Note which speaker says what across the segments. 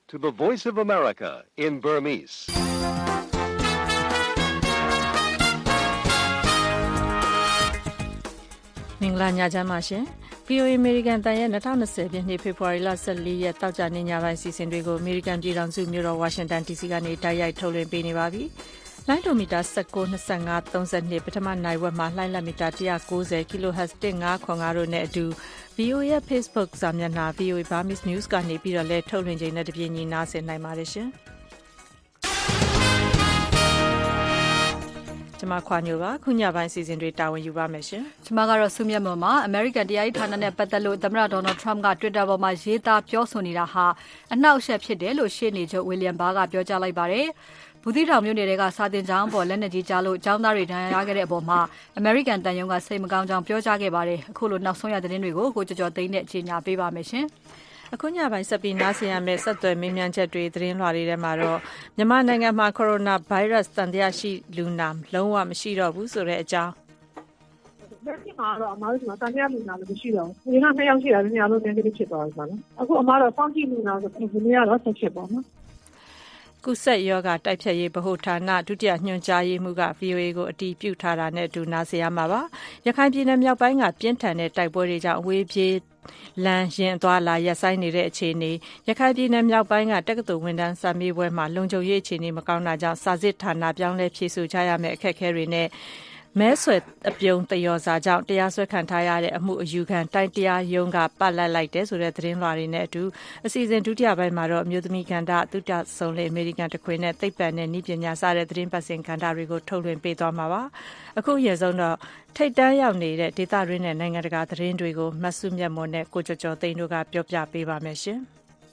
Speaker 1: to the Voice of America in Burmese.
Speaker 2: ။မင်္ဂလာညချမ်းပါရှင်။ VOA American တန်ရဲ့2020ပြည့်နှစ်ဖေဖော်ဝါရီလ14ရက်တောက်ကြနေ့ညပိုင်းစီစဉ်တွေကို American ပြည်ထောင်စုမြို့တော် Washington DC ကနေတိုက်ရိုက်ထုတ်လွှင့်ပေးနေပါပြီ။လိုင်းဒိုမီတာ19 25 32ပထမနိုင်ဝက်မှာလှိုင်းလက်မီတာ190 kHz 1505တို့နဲ့အတူ VOA ရဲ့ Facebook စာမျက်နှာ VOA Burmese News ကနေပြီးတော့လဲထုတ်လွှင့်ချိန်နဲ့တပြေးညီနားဆင်နိုင်ပါတယ်ရှင်။ကျမခွာညိုပါခုညပိုင်းစီစဉ်တွေတာဝန်ယူပါမယ်ရှင်
Speaker 3: ကျမကတော့စုမြတ်မွန်ပါ American တရားရေးဌာနနဲ့ပတ်သက်လို့သမ္မတ Donald Trump က Twitter ပေါ်မှာရေးသားပြောဆိုနေတာဟာအနှောက်အယှက်ဖြစ်တယ်လို့ရှေ့နေချုပ် William Barr ကပြောကြားလိုက်ပါတယ်ဘူးသီးတောင်မြို့နယ်တွေကစာတင်ကျောင်းပေါ်လက်နက်ကြီးကြားလို့ကျောင်းသားတွေဒဏ်ရာရခဲ့တဲ့အပေါ်မှာ American တန်ယုံကစိတ်မကောင်းကြောင်းပြောကြားခဲ့ပါတယ်အခုလိုနောက်ဆုံးရသတင်းတွေကိုကိုကျော်သိန်းနဲ့ကြေညာပေးပါမယ်ရှင်
Speaker 2: အခုညပိုင်းဆက်ပြီးနားဆင်ရမယ့်ဆက်သွယ်မေးမြန်းချက်တွေသတင်းလွှာတွေထဲမှာတော့မြန်မာနိုင်ငံမှာကိုရိုနာဗိုင်းရပ်စ်တန်တရားရှိလူနာလုံးဝမရှိတော့ဘူးဆိုတဲ့အကြောင်း
Speaker 4: ဒီမှာတော့အမားတို့ကတန်တရားလူနာလည်းမရှိတော့ဘူးဒီက2ယောက်ရှိတာညလုံးနေဖြစ်သွားပြီပါနော်အခုအမားတော့စောင့်ကြည့်လူနာဆိုဒီနေ့ကတော့ဆက်ဖြစ်ပါနော်
Speaker 2: ကုဆက်ယောဂတိုက်ဖြတ်ရေးဗဟိုဌာနဒုတိယညွှန်ကြားရေးမှူးက VOA ကိုအတည်ပြုထားတာနဲ့အတူနားဆင်ရမှာပါရခိုင်ပြည်နယ်မြောက်ပိုင်းကပြင်းထန်တဲ့တိုက်ပွဲတွေကြောင့်အဝေးပြေးလမ်းရင်သွားလာရပ်ဆိုင်းနေတဲ့အခြေအနေရခိုင်ပြည်နယ်မြောက်ပိုင်းကတက္ကသိုလ်ဝန်ထမ်းစာမေးပွဲမှာလုံခြုံရေးအခြေအနေမကောင်းတာကြောင့်စာစစ်ဌာနပြောင်းလဲဖြည့်ဆို့ကြရမယ့်အခက်အခဲတွေနဲ့မဲဆွယ်အပြုံတယောစာကြောင့်တရားစွဲခံထားရတဲ့အမှုအယူခံတိုင်းတရားရုံးကပတ်လက်လိုက်တဲ့ဆိုတဲ့သတင်းလွှာတွေနဲ့အတူအစီအစဉ်ဒုတိယပိုင်းမှာတော့အမျိုးသမီးကဏ္ဍသုတဆုံလေအမေရိကန်တခွင်နဲ့သိပ္ပံနဲ့နည်းပညာစတဲ့သတင်းပတ်စင်ကဏ္ဍတွေကိုထုတ်လွှင့်ပေးသွားမှာပါအခုအရင်ဆုံးတော့ထိတ်တန်းရောက်နေတဲ့ဒေသရင်းနဲ့နိုင်ငံတကာသတင်းတွေကိုမဆုမြတ်မွန်နဲ့ကိုကျော်ကျော်သိန်းတို့ကပြောပြပေးပါမယ်ရှင်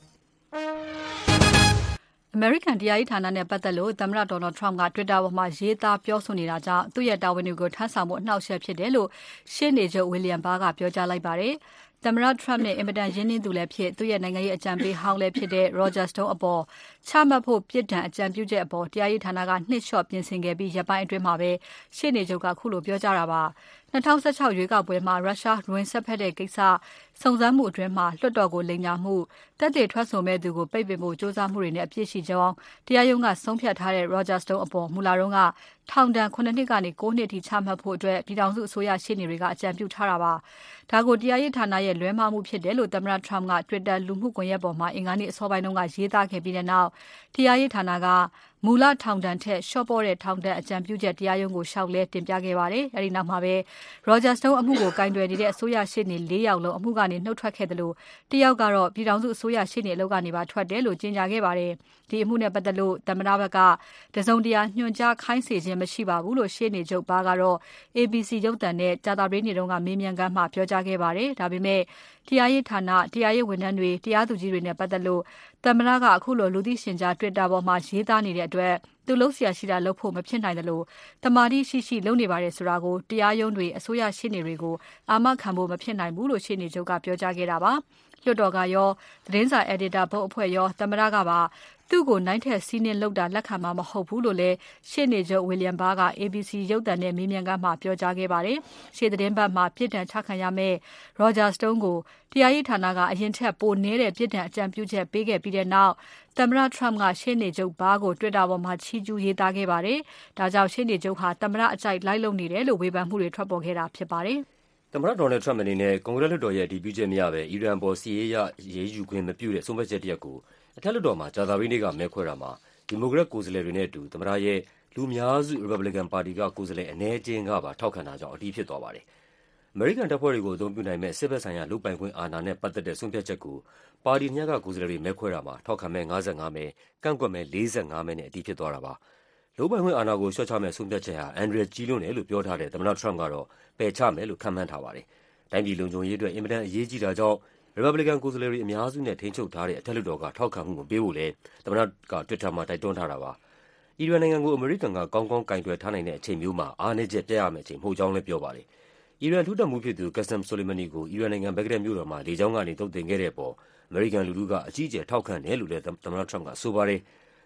Speaker 3: American တရားရေးဌာနနဲ့ပတ်သက်လို့သမ္မတ Donald Trump က Twitter ပေါ်မှာရေးသားပြောဆိုနေတာကြောင့်သူ့ရဲ့တာဝန်တွေကိုထမ်းဆောင်ဖို့အနှောက်အယှက်ဖြစ်တယ်လို့ရှေ့နေချုပ် William Barr ကပြောကြားလိုက်ပါတယ်။သမ္မတ Trump နဲ့အင်မတန်ရင်းနှီးသူလည်းဖြစ်သူ့ရဲ့နိုင်ငံရေးအကြံပေးဟောင်းလည်းဖြစ်တဲ့ Roger Stone အပေါ်ချမှတ်ဖို့ပြစ်ဒဏ်အကြံပြုချက်အပေါ်တရားရေးဌာနကနှစ်လျှော့ပြင်ဆင်ခဲ့ပြီးရက်ပိုင်းအတွင်းမှာပဲရှေ့နေချုပ်ကခုလိုပြောကြားတာပါ။2016ရွေးကောက်ပွဲမှာရုရှားဝင်ဆက်ဖက်တဲ့ကိစ္စစုံစမ်းမှုအတွင်းမှာလွှတ်တော်ကိုလိမ်ညာမှုတက်တဲ့ထွက်ဆိုမဲ့သူကိုပိတ်ပင်ဖို့စ조사မှုတွေနဲ့အပြစ်ရှိကြောင်းတရားရုံးကဆုံးဖြတ်ထားတဲ့ Roger Stone အပေါ်မူလာတုန်းကထောင်ဒဏ်9နှစ်ကနေ9နှစ်ထိချမှတ်ဖို့အတွက်ပြည်ထောင်စုအစိုးရရှေ့နေတွေကအကြံပြုထားတာပါ။ဒါကိုတရားရေးဌာနရဲ့လွဲမှားမှုဖြစ်တယ်လို့သမ္မတ Trump က Twitter လူမှုကွန်ရက်ပေါ်မှာအင်္ဂါနေ့အစောပိုင်းတုန်းကရေးသားခဲ့ပြီးတဲ့နောက်တရားရေးဌာနကမူလထောင်ဒဏ်ထက်လျှော့ပေါ့တဲ့ထောင်ဒဏ်အကြံပြုချက်တရားရုံးကိုလျှောက်လဲတင်ပြခဲ့ပါတယ်။အဲဒီနောက်မှာပဲ Roger Stone အမှုကိုကင်တွယ်နေတဲ့အစိုးရရှေ့နေ4ယောက်လုံးအမှုကနေနှုတ်ထွက်ခဲ့တယ်လို့တယောက်ကတော့ပြည်ထောင်စုအစိုးရရှေ့နေအလုပ်ကနေပါထွက်တယ်လို့ကြေညာခဲ့ပါတယ်။ဒီအမှုနဲ့ပတ်သက်လို့သမ္မတဘက်ကတစုံတရာညွှန်ကြားခိုင်းစေခြင်းမရှိပါဘူးလို့ရှေ့နေချုပ်ဘာကတော့ ABC ရုပ်သံနဲ့ကြာသပတေးနေ့တုန်းကမေးမြန်းခန်းမှာပြောကြားခဲ့ပါတယ်။ဒါပေမဲ့တရားရေးဌာနတရားရေးဝန်ထမ်းတွေတရားသူကြီးတွေနဲ့ပတ်သက်လို့သမ္မတကအခုလိုလူသိရှင်ကြား Twitter ပေါ်မှာရေးသားနေတဲ့အတွက်သူလုပ်เสียရှိတာလုပ်ဖို့မဖြစ်နိုင်တယ်လို့တမာတိရှိလုပ်နေပါတယ်ဆိုတာကိုတရားရုံးတွေအစိုးရရှေ့နေတွေကိုအာမခံဖို့မဖြစ်နိုင်ဘူးလို့ရှေ့နေချုပ်ကပြောကြားခဲ့တာပါလွှတ်တော်ကရောသတင်းစာ editor ဘုတ်အဖွဲ့ရောသမ္မတကပါသူ့ကိုနိုင်ထက်စီးနှင်းလောက်တာလက်ခံမှာမဟုတ်ဘူးလို့လည်းရှေ့နေချုပ် William Barr က ABC ရုပ်သံနဲ့မေးမြန်းခန်းမှာပြောကြားခဲ့ပါတယ်။ရှေ့သတင်းပတ်မှာပြစ်ဒဏ်ချခံရမယ့် Roger Stone ကိုတရားရေးဌာနကအရင်ထက်ပိုနည်းတဲ့ပြစ်ဒဏ်အကြံပြုချက်ပေးခဲ့ပြီးတဲ့နောက်သမ္မတ Trump ကရှေ့နေချုပ် Barr ကို Twitter ပေါ်မှာချီးကျူးရေးသားခဲ့ပါတယ်။ဒါကြောင့်ရှေ့နေချုပ်ဟာသမ္မတအကြိုက်လိုက်လုပ်နေတယ်လို့ဝေဖန်မှုတွေထွက်ပေါ်ခဲ့တာဖြစ်ပါတယ်
Speaker 5: ။သမ္မတ Donald Trump အနေနဲ့ကွန်ဂရက်လွှတ်တော်ရဲ့အတည်ပြုချက်မရဘဲအီရန်ပေါ်စစ်ရေးအရေးယူခွင့်မပြုတဲ့ဆုံးဖြတ်ချက်တရပ်ကိုအထက်လွှတ်တော်မှာကြာသပတေးနေ့ကမဲခွဲတာမှာဒီမိုကရက်ကိုယ်စားလှယ်တွေနဲ့အတူသမ္မတရဲ့လူများစု Republican ပါတီကကိုယ်စားလှယ်အနည်းအကျဉ်းကပါထောက်ခံတာကြောင့်အတည်ဖြစ်သွားပါတယ်။ American တပ်ဖွဲ့တွေကိုအသုံးပြုနိုင်မဲ့စစ်ဘက်ဆိုင်ရာလုပ်ပိုင်ခွင့်အာဏာနဲ့ပတ်သက်တဲ့ဆုံးဖြတ်ချက်ကိုပါတီညကကိုယ်စားလှယ်တွေမဲခွဲတာမှာထောက်ခံမဲ့55မဲကန့်ကွက်မဲ့45မဲနဲ့အတည်ဖြစ်သွားတာပါ။လုပ်ပိုင်ခွင့်အာဏာကိုလျှော့ချမဲ့ဆုံးဖြတ်ချက်ဟာအန်ဒရယ်ကြီးလွန်းတယ်လို့ပြောထားတဲ့သမ္မတ Trump ကတော့ပယ်ချမယ်လို့ခန့်မှန်းထားပါတယ်။တိုင်းပြည်လုံခြုံရေးအတွက်အင်မတန်အရေးကြီးတာကြောင့်Republican ကိုယ်စားလှယ်တွေအများစုနဲ့ထိန်းချုပ်ထားတဲ့အထက်လွှတ်တော်ကထောက်ခံမှုမပေးဖို့လဲသမ္မတက Twitter မှာတိုက်တွန်းထားတာပါ။အီရန်နိုင်ငံကိုအမေရိကန်ကကောင်းကောင်းကင်တွယ်ထားနိုင်တဲ့အချိန်မျိုးမှာအားနည်းချက်ပြရမယ့်အချိန်မဟုတ်ကြောင်းလည်းပြောပါတယ်။အီရန်ထူးတပ်မှူးဖြစ်သူ Qasem Soleimani ကိုအီရန်နိုင်ငံဘဂ္ဂဒက်မြို့တော်မှာလေကြောင်းကနေသုတ်သင်ခဲ့တဲ့အပေါ်အမေရိကန်လူထုကအကြီးအကျယ်ထောက်ခံတယ်လို့လည်းသမ္မတ Trump ကဆိုပါတယ်။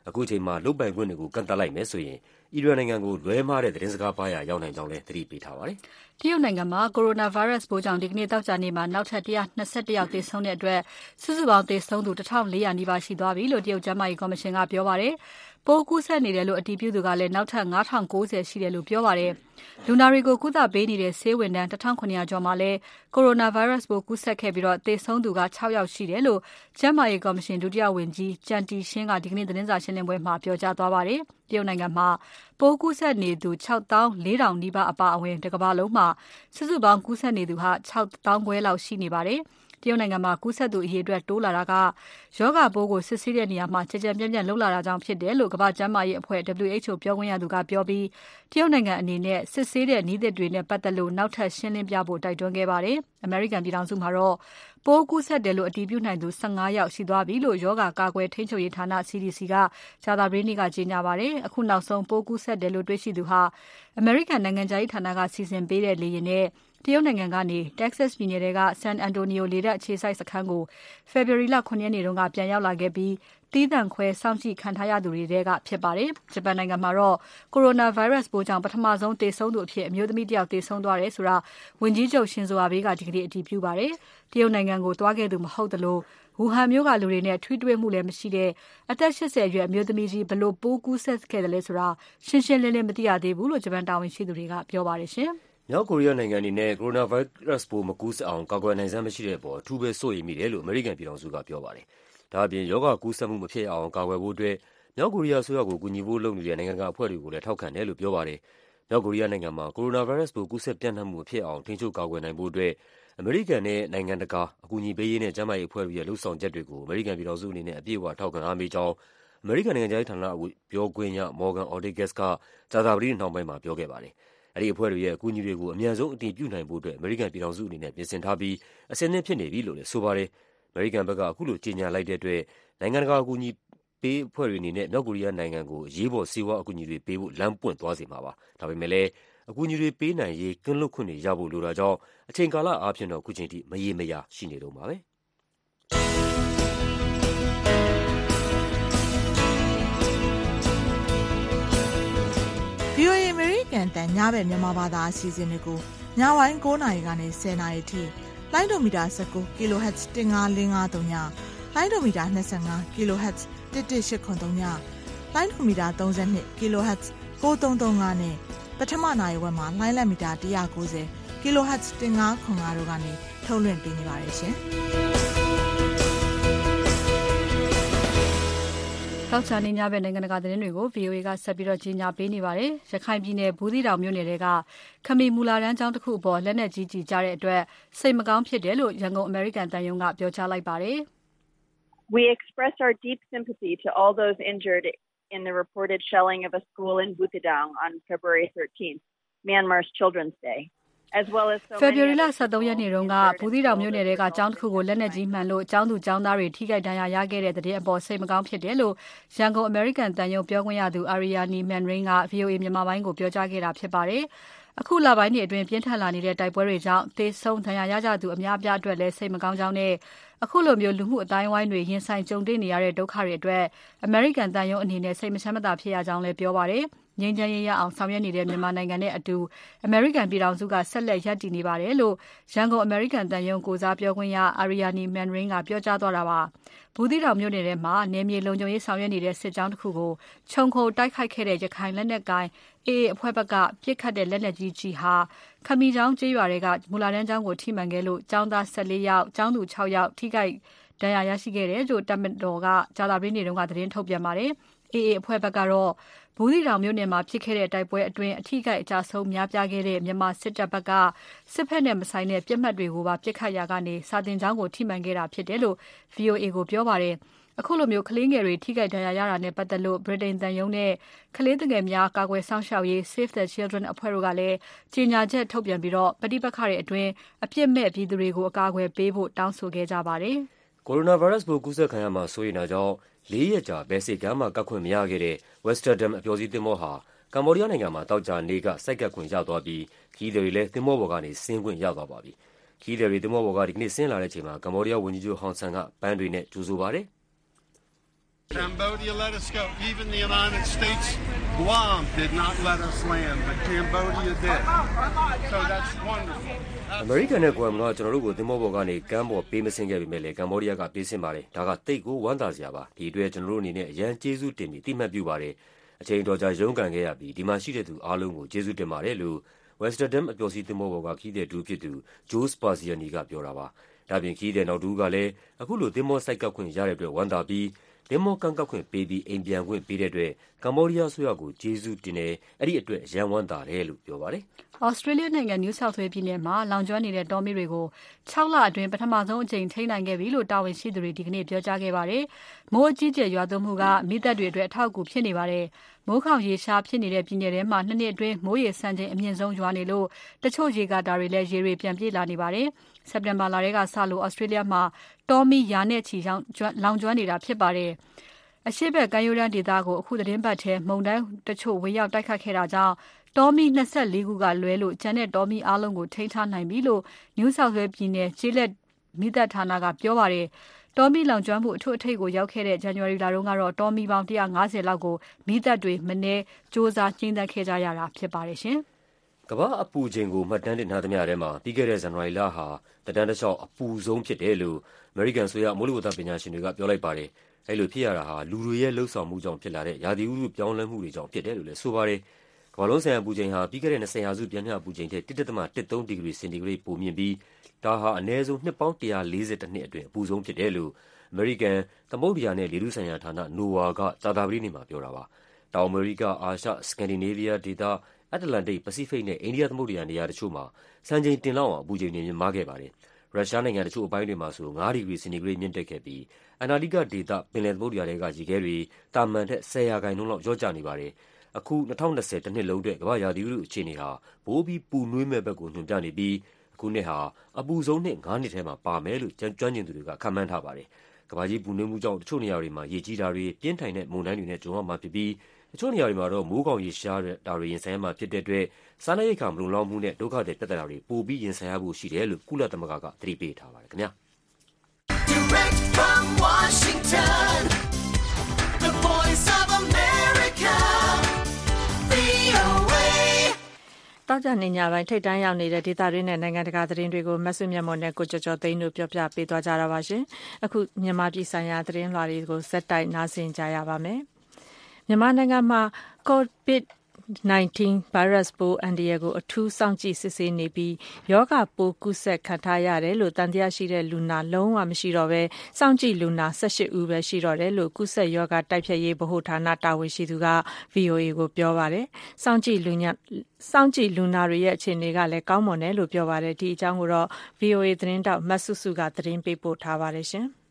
Speaker 5: အခုချိန်မှာလုပ်ပိုင်ခွင့်တွေကိုကန့်သတ်လိုက်မယ်ဆိုရင်အီရန်နိုင်ငံကိုလွဲမှားတဲ့သတင်းစကားပါးရာရောက်နိုင်ကြောင်းလည်းသတိပေးထားပါတယ်
Speaker 3: ။တရုတ်နိုင်ငံမှာကိုရိုနာဗိုင်းရပ်စ်ပိုးကြောင့်ဒီကနေ့သောကြာနေ့မှာနောက်ထပ်121ယောက်သေဆုံးတဲ့အတွက်စုစုပေါင်းသေဆုံးသူ1400နီးပါးရှိသွားပြီလို့တရုတ်ကျန်းမာရေးကော်မရှင်ကပြောပါတယ်။ပိုးကူးစက်နေတယ်လို့အတည်ပြုသူကလည်းနောက်ထပ်9090ရှိတယ်လို့ပြောပါတယ်။လူနာတွေကိုကုသပေးနေတဲ့ဆေးဝန်ထမ်း1700ကျော်မှာလည်းကိုရိုနာဗိုင်းရပ်စ်ပိုးကူးစက်ခဲ့ပြီးသေဆုံးသူက6ယောက်ရှိတယ်လို့ကျန်းမာရေးကော်မရှင်ဒုတိယဝန်ကြီးကျန်တီရှင်းကဒီကနေ့သတင်းစာရှင်းလင်းပွဲမှာပြောကြားသွားပါတယ်။တရုတ်နိုင်ငံမှာပိုးကူးစက်နေသူ64,000နီးပါးအပါအဝင်တစ်ကမ္ဘာလုံးမှာစုစုပေါင်းကူးစက်နေသူဟာ6,500လောက်ရှိနေပါတယ်။တရုတ်နိုင်ငံမှာကူးစက်သူအရေအတွက်တိုးလာတာကရောဂါပိုးကိုစစ်ဆေးတဲ့နေရာမှာကြကြပြန့်ပြန့်လှုပ်လာတာကြောင့်ဖြစ်တယ်လို့ကမ္ဘာ့ကျန်းမာရေးအဖွဲ့ WHO ပြောခွင့်ရသူကပြောပြီးတရုတ်နိုင်ငံအနေနဲ့စစ်ဆေးတဲ့နည်းသစ်တွေနဲ့ပတ်သက်လို့နောက်ထပ်ရှင်းလင်းပြဖို့တိုက်တွန်းခဲ့ပါတယ်။ အမေရိကန်ပြည်ထောင်စုမှာတော့ပိုးကူးစက်တယ်လို့အတည်ပြုနိုင်သူ15ယောက်ရှိသွားပြီလို့ရောဂါကာကွယ်ထိန်းချုပ်ရေးဌာန CDC ကကြာသပတေးနေ့ကကြေညာပါတယ်။အခုနောက်ဆုံးပိုးကူးစက်တယ်လို့တွေ့ရှိသူဟာအမေရိကန်နိုင်ငံခြားရေးဌာနကစီစဉ်ပေးတဲ့လေယာဉ်နဲ့တရုတ်နိုင်ငံကနေ Texas ပြည်နယ်က San Antonio လေတပ်အခြေစိုက်စခန်းကို February လ9 ရက်နေ့ကပြန်ရောက်လာခဲ့ပြီးသီးသန့်ခွဲစောင့်ကြည့်ခံထားရသူတွေထဲကဖြစ်ပါတယ်။ဂျပန်နိုင်ငံမှာတော့ကိုရိုနာဗိုင်းရပ်စ်ပိုးကြောင့်ပထမဆုံးသေဆုံးသူအဖြစ်အမျိုးသမီးတစ်ယောက်သေဆုံးသွားတယ်ဆိုတာဝန်ကြီးချုပ်ရှင်ဇိုအာဘေးကဒီကနေ့အတည်ပြုပါတယ်။တရုတ်နိုင်ငံကိုသွားခဲ့သူမဟုတ်သလိုဝူဟန်မြို့ကလူတွေနဲ့ထွေးထွေးမှုလည်းမရှိတဲ့အသက်80အရွယ်အမျိုးသမီးကြီးဘလို့ပိုးကူးစက်ခဲ့တယ်လဲဆိုတာရှင်းရှင်းလင်းလင်းမသိရသေးဘူးလို့ဂျပန်တာဝန်ရှိသူတွေကပြောပါတယ်ရှင်
Speaker 5: ။မြောက်ကိုရီးယားနိုင်ငံအနေနဲ့ကိုရိုနာဗိုင်းရပ်စ်ပိုးမကူးစက်အောင်ကာကွယ်နိုင်စွမ်းမရှိတဲ့အပေါ်အထူးပဲစိုးရိမ်မိတယ်လို့အမေရိကန်ပြည်ထောင်စုကပြောပါတယ်။ဒါ့အပြင်ရောဂါကူးစက်မှုမဖြစ်အောင်ကာကွယ်ဖို့အတွက်မြောက်ကိုရီးယားအစိုးရကိုကူညီဖို့လုပ်နေတဲ့နိုင်ငံကအဖွဲ့တွေကိုလည်းထောက်ခံတယ်လို့ပြောပါတယ်။မြောက်ကိုရီးယားနိုင်ငံမှာကိုရိုနာဗိုင်းရပ်စ်ပိုးကူးစက်ပြန့်နှံ့မှုမဖြစ်အောင်ထိန်းချုပ်ကာကွယ်နိုင်ဖို့အတွက်အမေရိကန်နဲ့နိုင်ငံတကာအကူအညီပေးရေးနဲ့ကျန်းမာရေးအဖွဲ့တွေရဲ့လှုပ်ဆောင်ချက်တွေကိုအမေရိကန်ပြည်ထောင်စုအနေနဲ့အပြည့်အဝထောက်ခံအားပေးကြောင်းအမေရိကန်နိုင်ငံခြားရေးဌာနပြောခွင့်ရ Morgan Ortagus ကကြာသပတေးနေ့နှောင်းပိုင်းမှာပြောခဲ့ပါတယ်။အဲဒီအဖွဲ့တွေရဲ့အကူအညီတွေကိုအမြန်ဆုံးအတည်ပြုနိုင်ဖို့အတွက်အမေရိကန်ပြည်ထောင်စုအနေနဲ့ပြင်ဆင်ထားပြီးအဆင်သင့်ဖြစ်နေပြီလို့လည်းဆိုပါတယ်။အမေရိကန်ဘက်ကအခုလိုကြေညာလိုက်တဲ့အတွက်နိုင်ငံတကာအကူအညီပေးအဖွဲ့တွေအနေနဲ့မြောက်ကိုရီးယားနိုင်ငံကိုအရေးပေါ်ဆေးဝါးအကူအညီတွေပေးဖို့လမ်းပွင့်သွားစေမှာပါ။ဒါပေမဲ့လည်းအကူအညီတွေပေးနိုင်ရေးကင်းလွတ်ခွင့်တွေရဖို့လိုတာကြောင့်အချိန်ကာလအားဖြင့်တော့အခုချိန်ထိမရေမရာရှိနေတော့မှာပဲ။
Speaker 6: VOA အမေရိကန်တန်ညဘက်မြန်မာဘာသာအစီအစဉ်တွေကိုညပိုင်း9:00နာရီကနေ10:00နာရီထိလိုင်းဒိုမီတာ19 kHz 15553ညလိုင်းဒိုမီတာ25 kHz 11883ညလိုင်းဒိုမီတာ32 kHz 9335နဲ့ပထမနာရီဝက်မှာလိုင်းလက်မီတာ190 kHz 1505တို့ကနေထုတ်လွှင့်ပေးနေပါတယ်ရှင်။
Speaker 3: တောက်ချာနေညဘက်နိုင်ငံတကာသတင်းတွေကို VOA ကဆက်ပြီးကြီးညာပေးနေပါတယ်။ရခိုင်ပြည်နယ်ဘူးသီးတောင်မြို့နယ်ကခမီမူလာတန်းကျောင်းတစ်ခုအပေါ်လက်နက်ကြီးကျည်ကြတဲ့အတွက်စိတ်မကောင်းဖြစ်တယ်လို့ရန်ကုန်အမေရိကန်တန်ယုံကပြောကြားလိုက်ပါတယ်။
Speaker 7: We express our deep sympathy to all those injured in the reported shelling of a school in Butidang on February 13th, Myanmar's Children's Day.
Speaker 3: February လ13ရက်နေ့တုန်းကဘူးသီးတောင်မြို့နယ်ကကျောင်းတစ်ခုကိုလက်နက်ကြီးမှန်လို့ကျောင်းသူကျောင်းသားတွေထိခိုက်ဒဏ်ရာရခဲ့တဲ့တဲ့တင်အပေါ်စိတ်မကောင်းဖြစ်တယ်လို့ရန်ကုန်အမေရိကန်တန်ယုံပြောခွင့်ရသူ Ariani Manring က VOA မြန်မာပိုင်းကိုပြောကြားခဲ့တာဖြစ်ပါတယ်။အခုလပိုင်းတွေအတွင်းပြင်းထန်လာနေတဲ့တိုက်ပွဲတွေကြောင့်သေဆုံးဒဏ်ရာရကြသူအများအပြားအတွက်လည်းစိတ်မကောင်းကြောင်းနဲ့အခုလိုမျိုးလူမှုအတိုင်းအဝိုင်းတွေရင်ဆိုင်ကြုံတွေ့နေရတဲ့ဒုက္ခတွေအတွက်အမေရိကန်တန်ယုံအနေနဲ့စိတ်မချမ်းမသာဖြစ်ရကြောင်းလည်းပြောပါတယ်။ငြိမ်းချမ်းရေးရအောင်ဆောင်ရွက်နေတဲ့မြန်မာနိုင်ငံနဲ့အတူအမေရိကန်ပြည်ထောင်စုကဆက်လက်ရပ်တည်နေပါတယ်လို့ရန်ကုန်အမေရိကန်တန်ယုံကိုစားပြောခွင့်ရ Ariani Manring ကပြောကြားသွားတာပါ။ဘူးသီးတောင်မြို့နယ်ထဲမှာနယ်မြေလုံခြုံရေးဆောင်ရွက်နေတဲ့စစ်ကြောင်းတစ်ခုကိုခြုံခိုတိုက်ခိုက်ခဲ့တဲ့ရခိုင်လက်နက်ကိုင် AA အဖွဲ့ဘက်ကပြစ်ခတ်တဲ့လက်နက်ကြီးကြီးဟာခမီချောင်းကျေးရွာတွေကမူလာတန်းကျောင်းကိုထိမှန်ခဲ့လို့ကျောင်းသား14ယောက်ကျောင်းသူ6ယောက်ထိခိုက်ဒဏ်ရာရရှိခဲ့တယ်လို့တပ်မတော်ကကြာသပတေးနေ့ကသတင်းထုတ်ပြန်ပါတယ်။ AA အဖွဲ့ဘက်ကတော့ဘူးသီးတောင်မြို့နယ်မှာဖြစ်ခဲ့တဲ့တိုက်ပွဲအတွင်းအထိခိုက်အကျဆုံးများပြားခဲ့တဲ့မြန်မာစစ်တပ်ဘက်ကစစ်ဖက်နဲ့မဆိုင်တဲ့ပြစ်မှတ်တွေကိုပါပြစ်ခတ်ရာကနေစာတင်ကျောင်းကိုထိမှန်ခဲ့တာဖြစ်တယ်လို့ VOA ကိုပြောပါတယ်။အခုလိုမျိုးကလေးငယ်တွေထိခိုက်ဒဏ်ရာရတာနဲ့ပတ်သက်လို့ဗြိတိန်တန်ယုံနဲ့ကလေးငယ်များကာကွယ်စောင့်ရှောက်ရေး Save the Children အဖွဲ့တို့ကလည်းကြေညာချက်ထုတ်ပြန်ပြီးပဋိပက္ခတွေအတွင်းအပြစ်မဲ့ပြည်သူတွေကိုအကာအကွယ်ပေးဖို့တောင်းဆိုခဲ့ကြပါတယ်
Speaker 5: ။ကိုရိုနာဗိုင်းရပ်စ်ပိုးကူးစက်ခံရမှာစိုးရိမ်တာကြောင့်4 ရက်ကြာဘယ်ဆိပ်ကမ်းမှကပ်ခွင့်မရခဲ့တဲ့ Westerdam အပျော်စီးသင်္ဘောဟာကမ္ဘောဒီးယားနိုင်ငံမှာသောကြာနေ့ကဆိုက်ကပ်ခွင့်ရသွားပြီးခရီးသည်တွေလည်းသင်္ဘောပေါ်ကနေဆင်းခွင့်ရသွားပါပြီ။ခရီးသည်တွေသင်္ဘောပေါ်ကဒီကနေ့ဆင်းလာတဲ့အချိန်မှာကမ္ဘောဒီးယားဝန်ကြီးချုပ်ဟွန်ဆန်ကပန်းတွေနဲ့ကြိုဆိုပါတယ်။
Speaker 8: Cambodia let us go. Even the United States, Guam did not let us land, but Cambodia did. So that's wonderful.
Speaker 5: American နဲ့ Guam ကကျွန်တော်တို့ကိုသင်္ဘောပေါ်ကနေကမ်းပေါ်ပေးမဆင်းခဲ့ပေမဲ့လည်းကမ္ဘောဒီးယားကပေးဆင်းပါတယ်ဒါကတိတ်ကိုဝမ်းသာစရာပါဒီအတွက်ကျွန်တော်တို့အနေနဲ့အရန်ကျေးဇူးတင်ပြီးတိမှတ်ပြုပါတယ်အချိန်တော်ကြာရုန်းကန်ခဲ့ရပြီးဒီမှာရှိတဲ့သူအားလုံးကိုကျေးဇူးတင်ပါတယ်လို့ Westerdam အပျော်စီးသင်္ဘောပေါ်ကခီးတဲ့တူဖြစ်သူ Joe Spaziani ကပြောတာပါဒါပြင်ခီးတဲ့နောက်တူကလည်းအခုလိုသင်္ဘောစိုက်ကပ်ခွင့်ရတဲ့အတွက်ဝမ်းသာပြီးသင်္ဘောကန့်ကပ်ခွင့်ပေးပြီးအိမ်ပြန်ခွင့်ပေးတဲ့အတွက်ကမ္ဘောဒီးယားအစိုးရကိုကျေးဇူးတင်တယ်အဲ့ဒီအတွက်ရန်ဝမ်းသာတယ်လို့ပြောပါတယ်
Speaker 3: Australia နိုင်ငံ New South Wales ပြည်နယ်မှာလောင်ကျွမ်းနေတဲ့တောမီးတွေကို6လအတွင်းပထမဆုံးအကြိမ်ထိန်းနိုင်ခဲ့ပြီလို့တာဝန်ရှိသူတွေဒီကနေ့ပြောကြားခဲ့ပါတယ်။မိုးအကြီးကျယ်ရွာသွန်းမှုကမိသက်တွေအတွက်အထောက်အကူဖြစ်နေပါတယ်။မိုးခေါင်ရေရှားဖြစ်နေတဲ့ပြည်နယ်ထဲမှာ2နှစ်အတွင်းမိုးရေစံချိန်အမြင့်ဆုံးရွာနေလို့တချို့ရေကာတာတွေလည်းရေတွေပြန်ပြေးလာနေပါတယ်။စက်တင်ဘာလထဲကစလို့ Australia မှာတောမီးရာနဲ့ချီလောင်ကျွမ်းနေတာဖြစ်ပါတယ်။အရှေ့ဘက်ကမ်းရိုးတန်းဒေသကိုအခုသတင်းပတ်ထဲမုန်တိုင်းတချို့ဝင်ရောက်တိုက်ခတ်ခဲ့တာကြောင့်တောမီ24ခုကလွဲလို့ကျန်တဲ့တောမီအားလုံးကိုထိန်းထားနိုင်ပြီလို့ New South Wales ပြည်နယ်ကျေးလက်မိသက်ဌာနကပြောပါတယ်။တောမီလောင်ကျွမ်းမှုအထွတ်အထိပ်ကိုရောက်ခဲ့တဲ့ January လတုန်းကတော့တောမီပေါင်း150လောက်ကိုမိသက်တွေမနေစ조사ကျင်းသက်ခဲ့ကြရတာဖြစ်ပါတယ်ရှင်
Speaker 5: ။ကမ္ဘာအပူချိန်ကိုမှတ်တမ်းတင်ထားသမျှထဲမှာပြီးခဲ့တဲ့ January လဟာတတန်းတစ်လျှောက်အပူဆုံးဖြစ်တယ်လို့ American ဆိုရမိုးလေဝသပညာရှင်တွေကပြောလိုက်ပါတယ်။အဲ့လိုဖြစ်ရတာဟာလူတွေရဲ့လှုပ်ဆောင်မှုကြောင့်ဖြစ်လာတဲ့ရာသီဥတုပြောင်းလဲမှုတွေကြောင့်ဖြစ်တယ်လို့လည်းဆိုပါတယ်။ကမ္ဘာလုံးဆိုင်ရာအပူချိန်ဟာပြီးခဲ့တဲ့20ရာစုပြန်မြအပူချိန်ထက် 1.13 ဒီဂရီစင်တီဂရိတ်ပိုမြင့်ပြီးဒါဟာအနည်းဆုံးနှစ်ပေါင်း140နှစ်အတွင်းအပူဆုံးဖြစ်တယ်လို့ American သမုဒ္ဒရာနဲ့လေထုဆိုင်ရာဌာန NOAA ကကြာသပတေးနေ့မှာပြောတာပါ။တောင်အမေရိကအာရှစကန်ဒီနေးဗီးယားဒေသအတ္တလန္တိတ်ပစိဖိတ်နဲ့အိန္ဒိယသမုဒ္ဒရာနေရာတချို့မှာစံချိန်တင်လောက်အောင်အပူချိန်တွေမြင့်မားခဲ့ပါတယ်။ရုရှားနိုင်ငံတချို့အပိုင်းတွေမှာဆို9ဒီဂရီစင်တီဂရိတ်မြင့်တက်ခဲ့ပြီးအနာလိကဒေသပင်လယ်သမုဒ္ဒရာတွေကရေခဲတွေတာမန်ထက်10%လောက်လျော့ကျနေပါတယ်။အခု2020တနှစ်လုံးအတွက်ကမ္ဘာရာသီဥတုအခြေအနေဟာပိုပြီးပူနွေးမဲ့ဘက်ကိုညွှန်ပြနေပြီးအခုနှစ်ဟာအပူဆုံးနှစ်9နှစ်ထဲမှာပါမယ်လို့ကျွမ်းကျင်သူတွေကခန့်မှန်းထားပါတယ်။ကမ္ဘာကြီးပူနွေးမှုကြောင့်တချို့နေရာတွေမှာရေကြီးတာတွေပြင်းထန်တဲ့မုန်တိုင်းတွေနဲ့ကြုံရမှာဖြစ်ပြီးတချို့နေရာတွေမှာတော့မိုးကောင်ရေရှားတာတွေရင်ဆိုင်ရမှာဖြစ်တဲ့အတွက်စားနပ်ရိက္ခာမလုံလောက်မှုနဲ့ဒုက္ခတွေပြဿနာတွေပိုပြီးရင်ဆိုင်ရဖို့ရှိတယ်လို့ကုလသမဂ္ဂကသတိပေးထားပါတယ်ခင်ဗျာ။ Direct from Washington
Speaker 2: The Voice of Americaတောက်ကြနေညပိုင်းထိတ်တန်းရောက်နေတဲ့ဒေသတွင်းနဲ့နိုင်ငံတကာသတင်းတွေကိုမဆွေမြတ်မွန်နဲ့ကိုကျော်ကျော်သိန်းတို့ပြောပြပေးသွားကြတာပါရှင်။အခုမြန်မာပြည်ဆိုင်ရာသတင်းလွှာတွေကိုစက်တိုက်နားဆင်ကြရပါမယ်။မြန်မာနိုင်ငံမှာ COVID-19 virus ပိုးအန္တရာယ်ကိုအထူးစောင့်ကြည့်စစ်ဆေးနေပြီးရောဂါပိုးကူးစက်ခံထားရတယ်လို့သံသယရှိတဲ့လူနာလုံးဝမရှိတော့ဘဲစောင့်ကြည့်လူနာ18ဦးပဲရှိတော့တယ်လို့ကူးစက်ရောဂါတိုက်ဖျက်ရေးဗဟိုဌာနတာဝန်ရှိသူက VOA ကိုပြောပါတယ်။စောင့်ကြည့်လူနာတွေရဲ့အခြေအနေကလည်းကောင်းမွန်တယ်လို့ပြောပါတယ်။ဒီအကြောင်းကိုတော့ VOA သတင်းတောက်မဆုစုကသတင်းပေးပို့ထားပါတယ်ရှင်။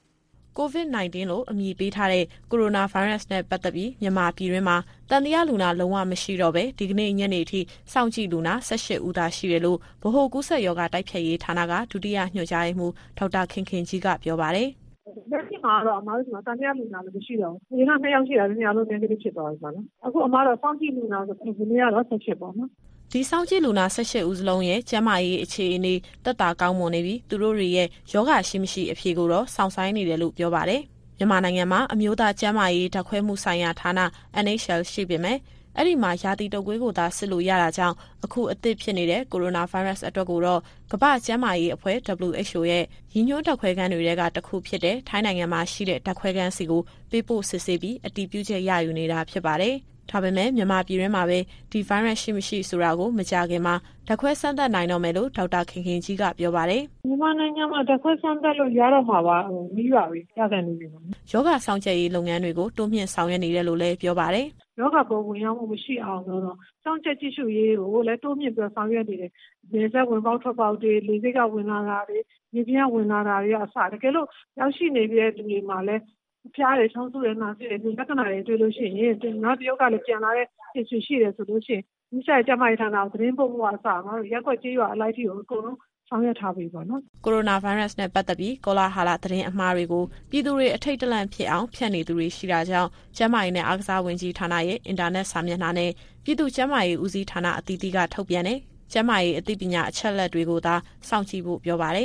Speaker 9: COVID-19 လို့အမည်ပေးထားတဲ့ကိုရိုနာဗိုင်းရပ်စ်နဲ့ပတ်သက်ပြီးမြန်မာပြည်တွင်းမှာတန်တရားလူနာလုံးဝမရှိတော့ပဲဒီကနေ့ညနေအထိစောင့်ကြည့်လူနာ18ဦးသာရှိတယ်လို့ဗဟိုကူးစက်ရောဂါတိုက်ဖျက်ရေးဌာနကဒုတိယညွှန်ကြားရေးမှူးဒေါက်တာခင်ခင်ကြီးကပြောပါတယ်
Speaker 4: ။လက်ရှိမှာတော့အမားတို့ကတန်တရားလူနာလည်းမရှိတော့ဘူး။ဒီက2ယောက်ရှိတာလည်းများလို့ negative ဖြစ်သွားပြီပေါ့နော်။အခုအမားတော့စောင့်ကြည့်လူနာဆိုဒီနေ့ကတော့18ပေါ့နော်။
Speaker 9: ဒီစောင့်ကြည့်လူနာ18ဦးစလုံးရဲ့ကျန်းမာရေးအခြေအနေသက်သာကောင်းမွန်နေပြီးသူတို့တွေရဲ့ရောဂါရှိမရှိအဖြေကိုတော့စောင့်ဆိုင်းနေတယ်လို့ပြောပါတယ်။မြန်မာနိုင်ငံမှာအမျိုးသားကျန်းမာရေးဓာတ်ခွဲမှုဆိုင်ရာဌာန NHL ရှိပေမဲ့အဲ့ဒီမှာရာသီတုပ်ကွေးကိုသာစစ်လို့ရတာကြောင့်အခုအသစ်ဖြစ်နေတဲ့ကိုရိုနာဗိုင်းရပ်စ်အတွက်ကိုတော့ကမ္ဘာ့ကျန်းမာရေးအဖွဲ့ WHO ရဲ့ရည်ညွှန်းဓာတ်ခွဲခန်းတွေကတစ်ခုဖြစ်တဲ့ထိုင်းနိုင်ငံမှာရှိတဲ့ဓာတ်ခွဲခန်းစီကိုပေးပို့စစ်ဆေးပြီးအတည်ပြုချက်ရယူနေတာဖြစ်ပါတယ်။ဒါပေမဲ့မြန်မာပြည်တွင်းမှာပဲဒီဗိုင်းရပ်ရှိမရှိဆိုတာကိုမကြခင်မှာဓာတ်ခွဲစမ်းသပ်နိုင်တော့မယ်လို့ဒေါက်တာခင်ခင်ကြီးကပြောပါတယ်
Speaker 4: ။မြန်မာနိုင်ငံမှာဓာတ်ခွဲစမ်းသပ်လို့ရတော့မှာပါပြီးပါပြီရခဲ့နေပြီပေါ့
Speaker 9: ။ယောဂဆောင်ချက်ရေးလုပ်ငန်းတွေကိုတိုးမြင့်ဆောင်ရွက်နေတယ်လို့လည်းပြောပါတယ်
Speaker 4: ။ယောဂပိုးဝင်ရောက်မှုမရှိအောင်တော့စောင့်ကြပ်ကြည့်ရှုရေးကိုလည်းတိုးမြင့်ပြီးဆောင်ရွက်နေတယ်။ဒေသဝင်ပေါက်ထွက်ပေါက်တွေလေဆိပ်ကဝင်လာတာတွေမြေပြင်ကဝင်လာတာတွေအစတကယ်လို့ရောက်ရှိနေတဲ့လူတွေမှာလည်းဖျားတယ်ချောင်းဆိုးတယ်နားတယ်ဒီလက္ခဏာတွေတွေ့လို့ရှိရင်နောက်တစ်ယောက်ကလည်းပြန်လာတဲ့ဖြစ်ရှိတယ်ဆိုလို့ရှိရင်ဒီဆိုင်ကျမရေးဌာနကိုသတင်းပို့မှုအစားငါတို့ရက်ွက်ကြေးရွာအလိုက်တီကိုအကုန်လုံးဆောင်ရွက်ထားပြီပေါ့နော်
Speaker 9: ကိုရိုနာဗိုင်းရပ်စ်နဲ့ပတ်သက်ပြီးကောလာဟာလသတင်းအမှားတွေကိုပြည်သူတွေအထိတ်တလန့်ဖြစ်အောင်ဖြန့်နေသူတွေရှိတာကြောင့်ကျန်းမာရေးနဲ့အားကစားဝန်ကြီးဌာနရဲ့အင်တာနက်စာမျက်နှာနဲ့ပြည်သူ့ကျန်းမာရေးဦးစီးဌာနအသီးသီးကထုတ်ပြန်တဲ့ကျန်းမာရေးအသိပညာအချက်အလက်တွေကိုသာစောင့်ကြည့်ဖို့ပြောပါတယ်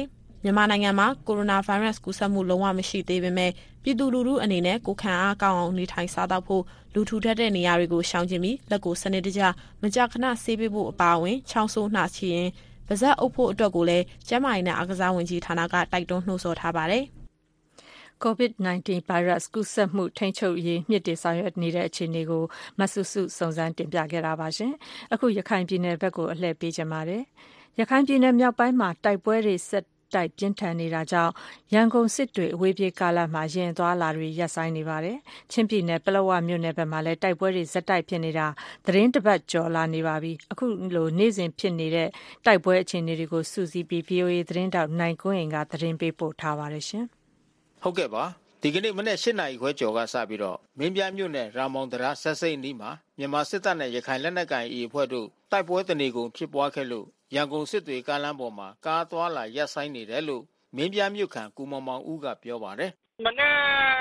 Speaker 9: မြန်မာနိုင်ငံမှာကိုရိုနာဗိုင်းရပ်စ်ကူးစက်မှုလုံးဝမရှိသေးပေမဲ့ပြည်သူလူထုအနေနဲ့ကိုယ်ခံအားကောင်းအောင်နေထိုင်စားသောက်ဖို့လူထူထပ်တဲ့နေရာတွေကိုရှောင်ကျဉ်ပြီးလက်ကိုစနစ်တကျမကြာခဏဆေးပေးဖို့အပါအဝင်ချောင်းဆိုးနှာချေရင်ပါးစပ်အုပ်ဖို့အတွက်ကိုလည်းကျန်းမာရေးနဲ့အားကစားဝန်ကြီးဌာနကတိုက်တွန်းနှိုးဆော်ထားပါတယ်။
Speaker 2: COVID-19 ဗိုင်းရပ်စ်ကူးစက်မှုထိန်းချုပ်ရေးမြစ်တင်ဆောင်ရွက်နေတဲ့အခြေအနေကိုမဆုစုစုံစမ်းတင်ပြခဲ့တာပါရှင်။အခုရခိုင်ပြည်နယ်ဘက်ကိုအလှည့်ပေးချင်ပါတယ်။ရခိုင်ပြည်နယ်မြောက်ပိုင်းမှာတိုက်ပွဲတွေဆက်တိုက်ပြင်းထန်နေတာကြောင့်ရန်ကုန်စစ်တွေအဝေးပြေးကားလမ်းမှာယာဉ်သွားလာတွေရပ်ဆိုင်းနေပါတယ်။ချင်းပြည်နယ်ပလက်ဝမြို့နယ်ဘက်မှာလည်းတိုက်ပွဲတွေဆက်တိုက်ဖြစ်နေတာသတင်းတစ်ပတ်ကျော်လာနေပါပြီ။အခုလိုနေ့စဉ်ဖြစ်နေတဲ့တိုက်ပွဲအခြေအနေတွေကိုစူးစီးပြီး VOA သတင်းတောက်နိုင်ကွန်းအိမ်ကသတင်းပေးပို့ထားပါတယ်ရှင်
Speaker 10: ။ဟုတ်ကဲ့ပါ။ဒီကနေ့မနေ့8နာရီခွဲကျော်ကစပြီးတော့မင်းပြားမြို့နယ်ရာမောင်တရာဆက်စိတ်နီးမှာမြန်မာစစ်တပ်နဲ့ရခိုင်လက်နက်ကိုင်AAအဖွဲ့တို့တိုက်ပွဲတနေကုန်ဖြစ်ပွားခဲ့လို့ရန်ကုန်စစ်တွေကားလမ်းပေါ်မှာကားသွားလာရပ်ဆိုင်းနေတယ်လို့မင်းပြားမြို့ခံကူမောင်မောင်ဦးကပြောပါတယ်
Speaker 11: ။မနေ့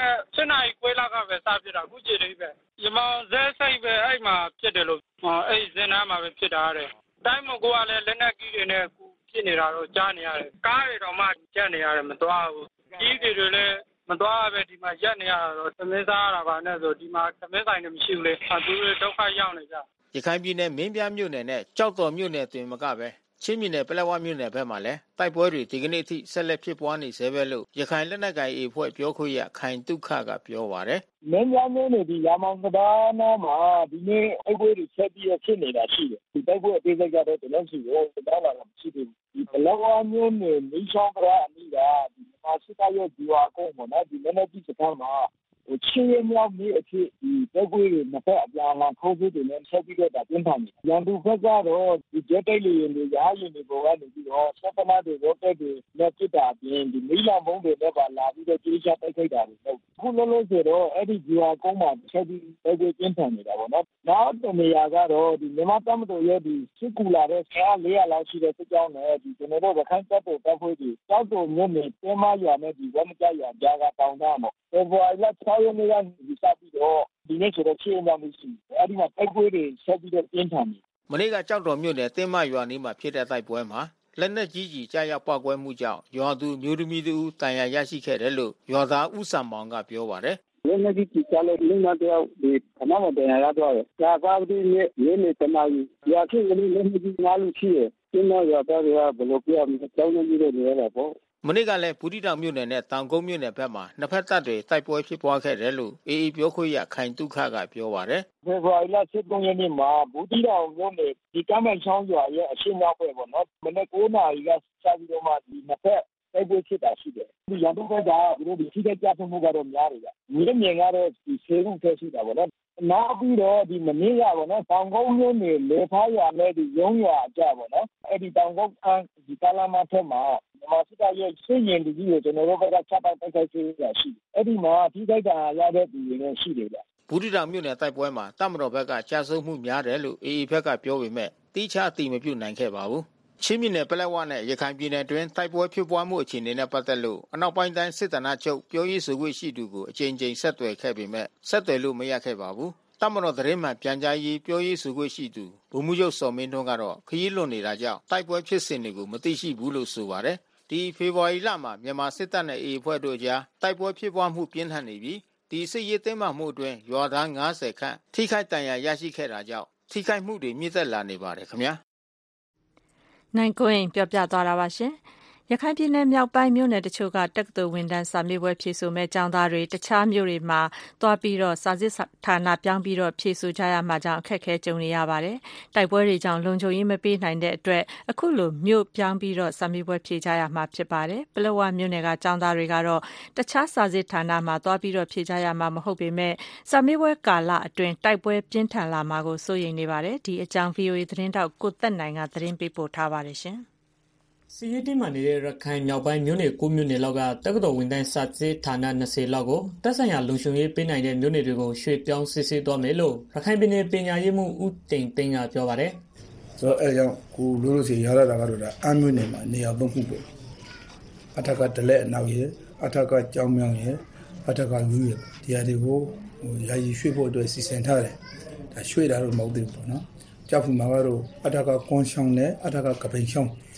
Speaker 11: 7နာရီခွဲလောက်ကပဲစဖြစ်တာအခုကြည့်နေပဲ။ရမောင်ဇက်စိတ်ပဲအဲ့မှာဖြစ်တယ်လို့အဲ့ဇင်နာမှာပဲဖြစ်တာတဲ့။တိုင်းမကိုကလည်းလက်နက်ကြီးတွေနဲ့ဖြစ်နေတာတော့ကြားနေရတယ်။ကားတွေတော့မှကြက်နေရတယ်မသွားဘူး။ကြီးတွေလည်းမသွားပဲဒီမှာရက်နေရတော့သမင်းစားရတာပါနဲ့ဆိုဒီမှာသမင်းဆိုင်တွေမရှိဘူးလေ။သူတွေဒုက္ခရောက်နေကြ
Speaker 10: ။ရခိုင်ပြည်နယ်မင်းပြားမြို့နယ်နဲ့ကြောက်တော်မြို့နယ်တွင်မကပဲချင်းပြည်နယ်ပလက်ဝမြို့နယ်ဘက်မှာလည်းတိုက်ပွဲတွေဒီကနေ့အထိဆက်လက်ဖြစ်ပွားနေဆဲပဲလို့ရခိုင်လက်နက်ကိုင်အဖွဲ့ပြောခွင့်ရခိုင်တုခကပြောပါတယ်
Speaker 12: ။မင်းပြားမြို့နယ်ဒီရာမောင်ကဒါနာမှာဒီနေ့တိုက်ပွဲတွေဆက်ပြီးဖြစ်နေတာရှိတယ်။ဒီတိုက်ပွဲအသေးစိတ်ကတော့လည်းရှိတယ်။ဒါလာမရှိသေးဘူး။ဒီပလက်ဝမြို့နယ်မင်းချောင်းကရာအမိကဒီမှာစစ်တပ်ရဲ့ဒီဝါကုန်းပေါ့နော်ဒီလက်နက်ကြီးစခန်းမှာချင်းရမြောက်ပြီးအဖြစ်ဒီတိုက်ပွဲတွေနှစ်ဖက်အပြန်အလှန်ထိုးပြီးတယ်ဆက်ပြီးတော့ပြင်းထန်နေရန်သူဘက်ကတော့ဒီဂျက်တိုက်လေယာဉ်တွေရားယာဉ်တွေပေါ်ကနေပြီးတော့ဆက်သနာတွေရောတက်တွေလက်ပစ်တာပြင်ဒီမိလာမုံတွေနဲ့ပါလာပြီးတော့ကြေးချတိုက်ခိုက်တာတွေလုပ်ခုလုံးလုံးဆိုတော့အဲ့ဒီဂျီဝါကုန်းမှာဆက်ပြီးတိုက်ပွဲပြင်းထန်နေတာပေါ့နော်နောက်တနေရာကတော့ဒီမြန်မာတပ်မတော်ရဲ့ဒီစစ်ကူလာတဲ့ဆား400လောက်ရှိတဲ့စစ်ကြောင်းနဲ့ဒီကျွန်တော်တို့ရခိုင်တပ်တော်တပ်ဖွဲ့တွေတောက်တော်မြို့နယ်တဲမရွာနဲ့ဒီဝမ်းကြရွာကြားကတောင်တန်းပေါ့ဖေဖော်ဝါရီလ6ရက်နေ့ကနေစပြီးတော့ဒီနေ့ဆိုတော့ချင်းရောက်နေရှိအဲ့ဒီမှာတိုက်ပွဲတွေဆက်ပြီးတော့ပြင်းထန်နေ
Speaker 10: မနေ့ကကြောက်တော်မြို့နယ်တင်းမရွာနီးမှာဖြစ်တဲ့တိုက်ပွဲမှာလက်နက်ကြီးကြီးကြားရောက်ပောက်ကွဲမှုကြောင့်ရွာသူမျိုးသမီးတို့တန်ရာရရှိခဲ့တယ်လို့ရွာသားဦးစံမောင်ကပြောပါတယ်
Speaker 12: လက်နက်ကြီးကြားလို့လူနာတယောက်ဒီခဏမှတန်ရာရတော့တယ်။ဒါပါဒီနေ့တနာကြီးရွာချင်းလည်းလက်နက်ကြီးငါးလူရှိတယ်။တင်းမရွာသားတွေကဘယ်လိုပြမလဲတောင်းနေပြီးတော့နေရတာပေါ့
Speaker 10: မနေ့ကလည်းဘူးတီတောင်မြို့နယ်နဲ့တောင်ကုန်းမြို့နယ်ဘက်မှာနှစ်ဖက်တပ်တွေတိုက်ပွဲဖြစ်ပွားခဲ့တယ်လို့အေအေပြောခွင့်ရခိုင်တုခကပြောပါတယ်
Speaker 12: ။ဖေဖော်ဝါရီလ7ရက်နေ့မှာဘူးတီတောင်မြို့နယ်ဒီကမ်းမန်ချောင်းရွာရဲ့အရှေ့မြောက်ဘက်ပေါ့နော်။မနေ့9နာရီကစပြီးတော့မှဒီနှစ်ဖက်တိုက်ပွဲဖြစ်တာရှိတယ်။ဒီရန်သူဘက်ကသူတို့ဒီထိတဲ့ကြားမှုကတော့များတယ်ဗျ။မြေမြင်ကတော့ဒီဆေးရုံထဲရှိတာပေါ့နော်။နောက်ပြီးတော့ဒီမနေ့ကပေါ့နော်တောင်ကုန်းမြို့နယ်လေဖားရွာနဲ့ဒီရုံးရွာအကြပေါ့နော်။အဲ့ဒီတောင်ကုန်းဒီကာလာမထက်မှာမြန်မာစစ်တပ်ရဲ့စစ်ရင်တကြီးကိုကျွန်တော်တို့ဘက်ကချက်ပေါက်တိုက်ခိုက်ခဲ့ရရှိတယ်။အဲ့ဒီမှာထိခိုက်တာရတဲ့သူတွေလည်းရှိတယ်ဗျ
Speaker 10: ။ဘူးတီတောင်မြို့နယ်တိုက်ပွဲမှာတပ်မတော်ဘက်ကကြာဆုံးမှုများတယ်လို့အေအေဘက်ကပြောပေမဲ့တိကျအတိမပြုနိုင်ခဲ့ပါဘူး။ချင်းပြည်နယ်ပလက်ဝနဲ့ရခိုင်ပြည်နယ်တွင်တိုက်ပွဲဖြစ်ပွားမှုအခြေအနေနဲ့ပတ်သက်လို့အနောက်ပိုင်းတိုင်းစစ်တပ်ချုပ်ပြောရေးဆိုခွင့်ရှိသူကိုအကြိမ်ကြိမ်ဆက်သွယ်ခဲ့ပေမဲ့ဆက်သွယ်လို့မရခဲ့ပါဘူး။တပ်မတော်သတင်းမှန်ပြန်ကြားရေးပြောရေးဆိုခွင့်ရှိသူဗိုလ်မှူးချုပ်စော်မင်းထွန်းကတော့ခရီးလွန်နေတာကြောင့်တိုက်ပွဲဖြစ်စဉ်တွေကိုမသိရှိဘူးလို့ဆိုပါတယ်။ဒီဖေဖော်ဝါရီလမှာမြန်မာစစ်တပ်နဲ့အေအဖွဲ့တို့ကြားတိုက်ပွဲဖြစ်ပွားမှုပြင်းထန်နေပြီးဒီစစ်ရေးသိမ်းမှမှုအတွင်းရွာသား90ခန့်ထိခိုက်ဒဏ်ရာရရှိခဲ့တာကြောင့်ထိခိုက်မှုတွေမြင့်တက်လာနေပါတယ်ခင်ဗျာ
Speaker 2: နိုင်ကွင်းပြောပြသွားတာပါရှင်ရခိုင်ပြည်နယ်မြောက်ပိုင်းမြို့နယ်တချို့ကတက္ကသိုလ်ဝန်ထမ်းစာမေးပွဲဖြေဆိုမဲ့ကျောင်းသားတွေတခြားမြို့တွေမှာသွားပြီးတော့စာစစ်ဌာနပြောင်းပြီးတော့ဖြေဆိုကြရမှာကြောင့်အခက်အခဲကြုံနေရပါတယ်။တိုက်ပွဲတွေကြောင့်လုံခြုံရေးမပေးနိုင်တဲ့အတွက်အခုလိုမြို့ပြောင်းပြီးတော့စာမေးပွဲဖြေကြရမှာဖြစ်ပါတယ်။ပလက်ဝမြို့နယ်ကကျောင်းသားတွေကတော့တခြားစာစစ်ဌာနမှာသွားပြီးတော့ဖြေကြရမှာမဟုတ်ပေမဲ့စာမေးပွဲကာလအတွင်းတိုက်ပွဲပြင်းထန်လာမှာကိုစိုးရိမ်နေပါတယ်။ဒီအကြောင်း VOA သတင်းတောက်ကိုသက်နိုင်ကသတင်းပေးပို့ထားပါတယ်ရှင်။
Speaker 13: စီရီတီမှနေတဲ့ရခိုင်မြောက်ပိုင်းမြို့နယ်9မြို့နယ်လောက်ကတက္ကသိုလ်ဝန်ထမ်းစာစစ်ဌာန20လောက်ကိုတပ်ဆိုင်ရာလုံခြုံရေးပေးနိုင်တဲ့မြို့နယ်တွေကိုရွှေ့ပြောင်းစစ်ဆေးသွားမယ်လို့ရခိုင်ပြည်နယ်ပညာရေးမှူးဦးတိန်သိန်းကပြောပါတယ်
Speaker 14: ။ဆိုတော့အဲကြောင့်ကိုလို့လို့စီရတာကတော့ဒါအမ်းမြို့နယ်မှာနေရာသုံးခုပေါ့။အထက်ကတလက်အနောက်ရဲ့အထက်ကကြောင်းမြောင်းရဲ့အထက်ကလူရဲ့ဒီဟာတွေကိုယာယီရွှေ့ဖို့အတွက်စီစဉ်ထားတယ်။ဒါရွှေ့တာတော့မဟုတ်သေးဘူးပေါ့နော်။ကြောက်ဖူမှာကတော့အထက်ကကွန်ရှောင်းနဲ့အထက်ကကပိန်ရှောင်း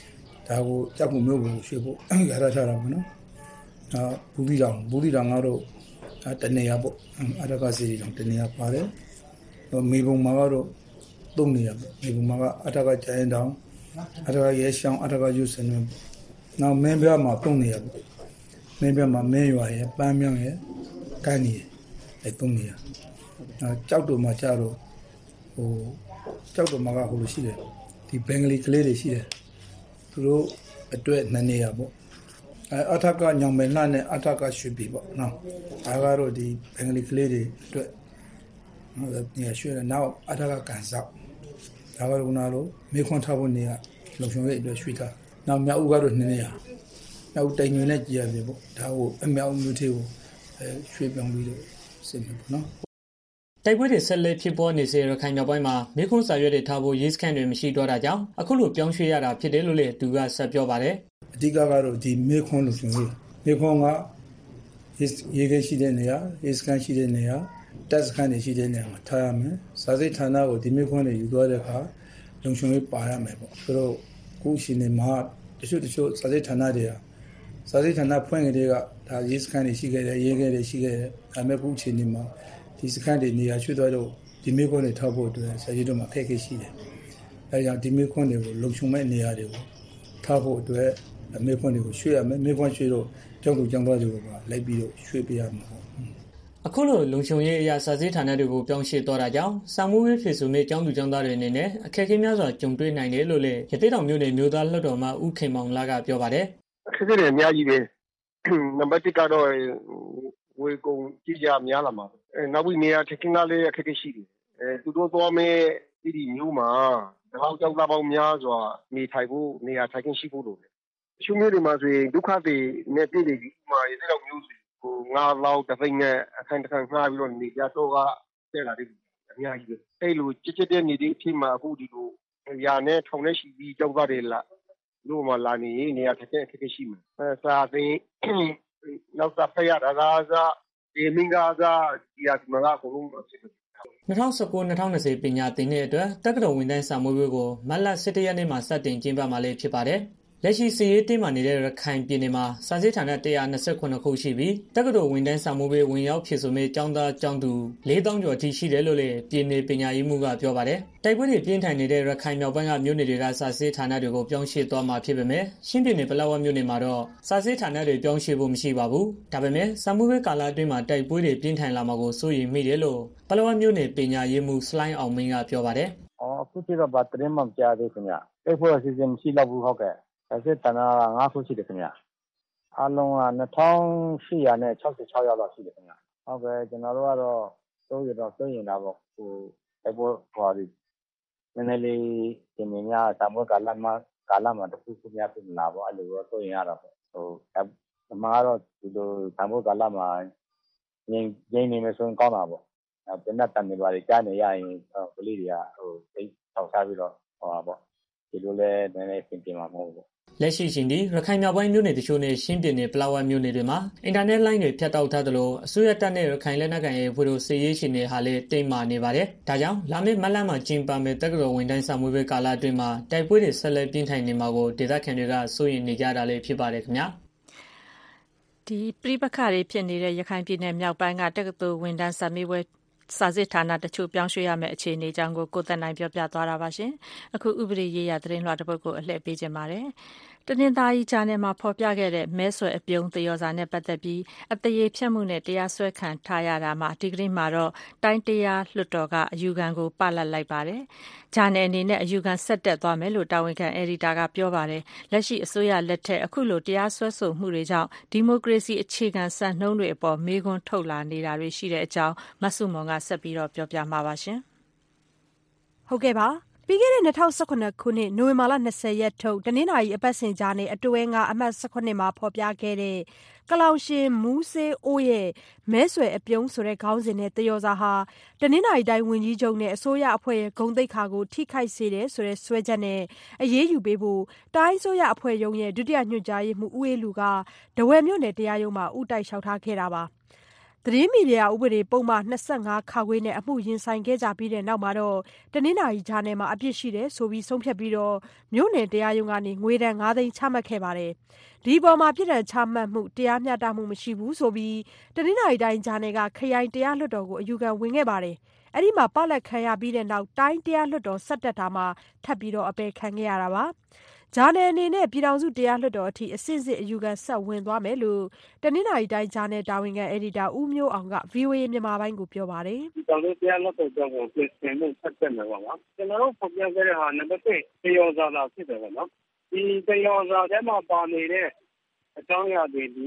Speaker 14: ဒါကိုကြောက်ဖို့မျိုးကိုရွှေ့ဖို့ရထားတာပေါ့နော်ဘူးသီးတောင်ကတော့တနေရာပေါ့အထကစီတောင်တနေရာပါတယ်မေပုံမှာကတော့3နေရာပေါ့မေပုံမှာကအထကကျရင်တောင်အထကရဲရှောင်းအထကယူစင်ပေါ့နောက်မင်းပြမှာ3နေရာပေါ့မင်းပြမှာမင်းရွာရဲ့ပန်းမြောင်းရဲ့ကန်းကြီးရဲ့3နေရာကြောက်တော်မှာကြတော့ကြောက်တော်မှာကဟိုလိုရှိတယ်ဒီဘင်္ဂလီကလေးတွေရှိတယ်သူတို့အတွက်2နေရာပေါ့အထကညောင်မယ်လှနဲ့အထကရွှေပြီပေါ့နော်ဒါကတော့ဒီဘင်္ဂလီကလေးတွေအတွက်နေရာရွှေတယ်နောက်အထကကန်ဆောက်ဒါကတော့ခုနလိုမေခွန်ထားဖို့နေရာလုံချုံရဲ့အတွက်ရွှေထားနောက်မြောက်ဦးကတော့2နေရာမြောက်တိုင်ညွင်နဲ့ကြည်ရပြီပေါ့ဒါကိုအမြောက်မျိုးသေးကိုရွှေပြောင်းပြီးတော့စင်ပြီပေါ့နော်
Speaker 13: တိုက်ပွဲတွေဆက်လက်ဖြစ်ပေါ်နေစေရခိုင်မြောက်ပိုင်းမှာမေခွန်းစာရွက်တွေထားဖို့ရေးစခန်းတွေမရှိတော့တာကြောင့်အခုလိုပြောင်းရွှေ့ရတာဖြစ်တယ်လို့လည်းသူကဆက်ပြောပါတယ်
Speaker 14: အဓိကကတော့ဒီမေခွန်းလို့ဆိုရင်မေခွန်းကရေးခဲရှိတဲ့နေရာရေးစခန်းရှိတဲ့နေရာတက်စခန်းတွေရှိတဲ့နေရာမှာထားရမယ်စာစိတ်ဌာနကိုဒီမေခွန်းတွေယူသွားတဲ့အခါလုံခြုံရေးပါရမယ်ပေါ့ဆိုတော့ခုရှင်နေမှာတချို့စာစိတ်ဌာနတွေကစာစိတ်ဌာနဖွင့်ကြတဲ့ကဒါရေးစခန်းတွေရှိခဲ့တယ်ရေးခဲတွေရှိခဲ့တယ်ဒါပေမဲ့ခုရှင်နေမှာဒီစခန်းတွေနေရာရွှေ့သွားတော့ဒီမေခွန်းတွေထောက်ဖို့အတွက်စာရေးတော့မှာခက်ခဲရှိတယ်အဲကြောင့်ဒီမေခွန်းတွေကိုလုံခြုံမဲ့နေရာတွေကိုထားဖို့အတွက်မေခွန်းတွေကိုရွှေ့ရမယ်မေခွန်းရွှေ့တော့ကျောင်းသူကျောင်းသားတွေကလိုက်ပြီးတော့ရွှေ့ပေးရမှာပေါ့
Speaker 13: အခုလိုလုံခြုံရေးအရာစာစစ်ဌာနတွေကိုပြောင်းရွှေ့သွားတာကြောင့်စာမှုရေးဖြစ်ဆိုမဲ့ကျောင်းသူကျောင်းသားတွေအနေနဲ့အခက်အခဲများစွာကြုံတွေ့နိုင်တယ်လို့လည်းရသေ့တောင်မြို့နယ်မြို့သားလွှတ်တော်မှဦးခင်မောင်လာကပြောပါတယ်
Speaker 15: အခက်အခဲတွေအများကြီးပဲနံပါတ်1ကတော့ဝေကုံကြည့်ကြများလာမှာနောက်ပြီးနေရာထက်ခင်းကလည်းအခက်အခဲရှိတယ်သူတို့သွားမဲ့ဒီမျိုးမှာတပေါင်းကျောင်းသားပေါင်းများစွာနေထိုင်ဖို့နေရာထိုင်ခင်းရှိဖို့လိုတယ်ရှုမျိုးတွေမှာဆိုရင်ဒုက္ခတွေနဲ့ပြည်နေပြီးမှရတဲ့လောက်မျိုးစီငါးလောက်တစ်သိန်းနဲ့အခန်းတစ်ခန်းငှားပြီးတော့နေကြတော့ကတဲ့လာတယ်အများကြီးပဲအဲ့လိုချစ်တဲ့နေတဲ့အချိန်မှာအခုဒီလိုရာနဲ့ထောင်နဲ့ရှိပြီးကြောက်သားတွေလာလို့မှလာနေနေရာတစ်ချက်အခက်ရှိမှာစာသင်နောက်စားဖရတာကစားဒီမင်္ဂလာဒီအမကကိုလုံးဖြစ်တယ်
Speaker 13: 2019-2020 ပညာသင်တဲ့အတွက်တက္ကသိုလ်ဝန်ထမ်းစာမေးပွဲကိုမတ်လ17ရက်နေ့မှာစတင်ကျင်းပမှာလည်းဖြစ်ပါတယ်။လက်ရှိစီရေးတင်းမာနေတဲ့ရခိုင်ပြည်နယ်မှာစာစစ်ဌာန129ခုရှိပြီးတက္ကသိုလ်ဝန်ထမ်းစာမေးပွဲဝင်ရောက်ဖြစ်ဆိုမဲ့ကျောင်းသားကျောင်းသူ4000ကျော်အထိရှိတယ်လို့လည်းပြည်နယ်ပညာရေးမှူးကပြောပါတယ်။တိုက်ပွဲတွေပြင်းထန်နေတဲ့ရခိုင်မြောက်ပိုင်းကမြို့နယ်တွေကစာစစ်ဌာနတွေကိုပြောင်းရွှေ့သွားမှာဖြစ်ပေမဲ့ရှင်းပြည်နယ်ပလက်ဝမြို့နယ်မှာတော့စာစစ်ဌာနတွေပြောင်းရွှေ့ဖို့မရှိပါဘူး။ဒါပေမဲ့စာမေးပွဲကာလအတွင်းမှာတိုက်ပွဲတွေပြင်းထန်လာမှာကိုစိုးရိမ်မိတယ်လို့ပလက်ဝမြို့နယ်ပညာရေးမှူးစလိုင်းအောင်မင်းကပြောပါတယ်
Speaker 12: ။အခုထိတော့ဗတ်သတင်းမှမကြားသေးခင်ဗျ။တိုက်ပွဲအစီအစဉ်မရှိတော့ဘူးဟုတ်ကဲ့။စာစစ်ဌာန9ခုရှိတယ်ခင်ဗျ။အားလုံးက2866ယောက်လောက်ရှိတယ်ခင်ဗျ။ဟုတ်ကဲ့ကျွန်တော်တို့ကတော့စိုးရင်တာပေါ့ဟိုတိုက်ပွဲဟောဒီနည်းနည်းလေးဒီနေ့ညစာမေးပွဲကာလမှာတခုခုများပြင်လာပေါ့အဲ့လိုတော့စိုးရင်ရတာပေါ့ဟိုအမှားတော့ဒီလိုစာမေးပွဲကာလမှာငြိမ်နေမယ်ဆိုရင်ကောင်းတာပေါ့။ပြန်တန်နေပါလေကြားနေရရင်ကလေးတွေကဟိုသိထောက်ထားပြီးတော့ဟောပါပေါ့ဒီလိုလဲနည်းနည်းပြင်မှာမဟုတ်ဘူး
Speaker 13: လက်ရှိချိန်ထိရခိုင်မြောက်ပိုင်းမြို့နယ်တချို့နဲ့ရှင်းပြည်နယ်ပလက်ဝမြို့နယ်တွေမှာအင်တာနက်လိုင်းတွေဖြတ်တောက်ထားသလိုအစိုးရတပ်နဲ့ရခိုင်လက်နက်ကိုင်ရေးဖွဲ့တို့စစ်ရေးရှင်တွေဟာလည်းတိမ်မာနေပါတယ်။ဒါကြောင့်လာမယ့်မတ်လမှာကျင်းပမယ့်တက္ကသိုလ်ဝန်ထမ်းစာမေးပွဲကာလအတွင်းမှာတိုက်ပွဲတွေဆက်လက်ပြင်းထန်နေမှာကိုဒေသခံတွေကစိုးရိမ်နေကြတာလည်းဖြစ်ပါတယ်ခင်ဗျာ
Speaker 2: ။ဒီပြည်ပခါတွေဖြစ်နေတဲ့ရခိုင်ပြည်နယ်မြောက်ပိုင်းကတက္ကသိုလ်ဝန်ထမ်းစာမေးပွဲစာစစ်ဌာနတချို့ပြောင်းရွှေ့ရမယ့်အခြေအနေအကြောင်းကိုသက်နိုင်ပြောပြသွားတာပါရှင်။အခုဥပဒေရေးရာသတင်းလွှာတစ်ပုဒ်ကိုအလှည့်ပေးခြင်းပါတယ်။တနင်္သာရီဂျာနယ်မှာဖော်ပြခဲ့တဲ့မဲဆွယ်အပြုံးသရော်စာနဲ့ပတ်သက်ပြီးအသရေဖျက်မှုနဲ့တရားစွဲခံထားရတာမှာဒီကနေ့မှာတော့တိုင်းတရားလွှတ်တော်ကအယူခံကိုပလတ်လိုက်ပါတယ်။ဂျာနယ်အနေနဲ့အယူခံဆက်တက်သွားမယ်လို့တာဝန်ခံအယ်ဒီတာကပြောပါတယ်။လက်ရှိအစိုးရလက်ထက်အခုလိုတရားစွဲဆိုမှုတွေကြောင့်ဒီမိုကရေစီအခြေခံစံနှုန်းတွေအပေါ်မေးခွန်းထုတ်လာနေတာတွေရှိတဲ့အကြောင်းမဆုမွန်ကဆက်ပြီးတော့ပြောပြမှာပါရှင်
Speaker 16: ။ဟုတ်ကဲ့ပါ။ပြီးခဲ့တဲ့2018ခုနှစ်နိုဝင်ဘာလ20ရက်ထုတ်တနင်္သာရီအပတ်စဉ်ကြားနဲ့အတွဲငါအမှတ်18မှာဖော်ပြခဲ့တဲ့ကလောင်ရှင်မူးစေးအိုးရဲ့မဲဆွယ်အပြုံးဆိုတဲ့ခေါင်းစဉ်နဲ့သရော်စာဟာတနင်္သာရီတိုင်းဝန်ကြီးချုပ်နဲ့အစိုးရအဖွဲ့ရဲ့ဂုဏ်သိက္ခာကိုထိခိုက်စေတယ်ဆိုတဲ့စွဲချက်နဲ့အရေးယူပေးဖို့တိုင်းအစိုးရအဖွဲ့ရုံးရဲ့ဒုတိယညွှန်ကြားရေးမှူးဦးအေးလူကဒဝယ်မြို့နယ်တရားရုံးမှာဥတိုက်လျှောက်ထားခဲ့တာပါ။သတင်းမီဒီယာဥပဒေပုဒ်မ25 ခါခွေနဲ့အမှုရင်ဆိုင်ခဲ့ကြပြီးတဲ့နောက်မှာတော့တနင်္လာရီကြားနယ်မှာအပြစ်ရှိတယ်ဆိုပြီးဆုံးဖြတ်ပြီးတော့မြို့နယ်တရားရုံးကနေငွေဒဏ် 5 သိန်းချမှတ်ခဲ့ပါတယ်။ဒီပေါ်မှာပြည်ထောင်ချမှတ်မှုတရားမျှတမှုမရှိဘူးဆိုပြီးတနင်္လာရီတိုင်းကြားနယ်ကခရိုင်တရားလွှတ်တော်ကိုအယူခံဝင်ခဲ့ပါတယ်။အဲ့ဒီမှာပလက်ခံရပြီးတဲ့နောက်တိုင်းတရားလွှတ်တော်ဆက်တက်တာမှာထပ်ပြီးတော့အပယ်ခံခဲ့ရတာပါ။ဂျာနယ်အနေနဲ့ပြည်ထောင်စုတရားလွှတ်တော်အထိအစစ်စစ်အယူခံဆက်ဝင်သွားမယ်လို့တနင်္လာရီတိုင်းဂျာနယ်တာဝန်ခံအက်ဒီတာဦးမျိုးအောင်က VOA မြန်မာပိုင်းကိုပြောပါတယ်
Speaker 12: ။ဒီတောင်တရားလွှတ်တော်ကြောင့်ပြင်ဆင်မှုဆက်တက်မယ်ပေါ့နော်။ကျွန်တော်တို့ဖော်ပြခဲ့တဲ့ဟာနံပါတ်1တရားစာဖြစ်တယ်ပေါ့နော်။ဒီတရားစာထဲမှာပါနေတဲ့အကြောင်းအရာတွေဒီ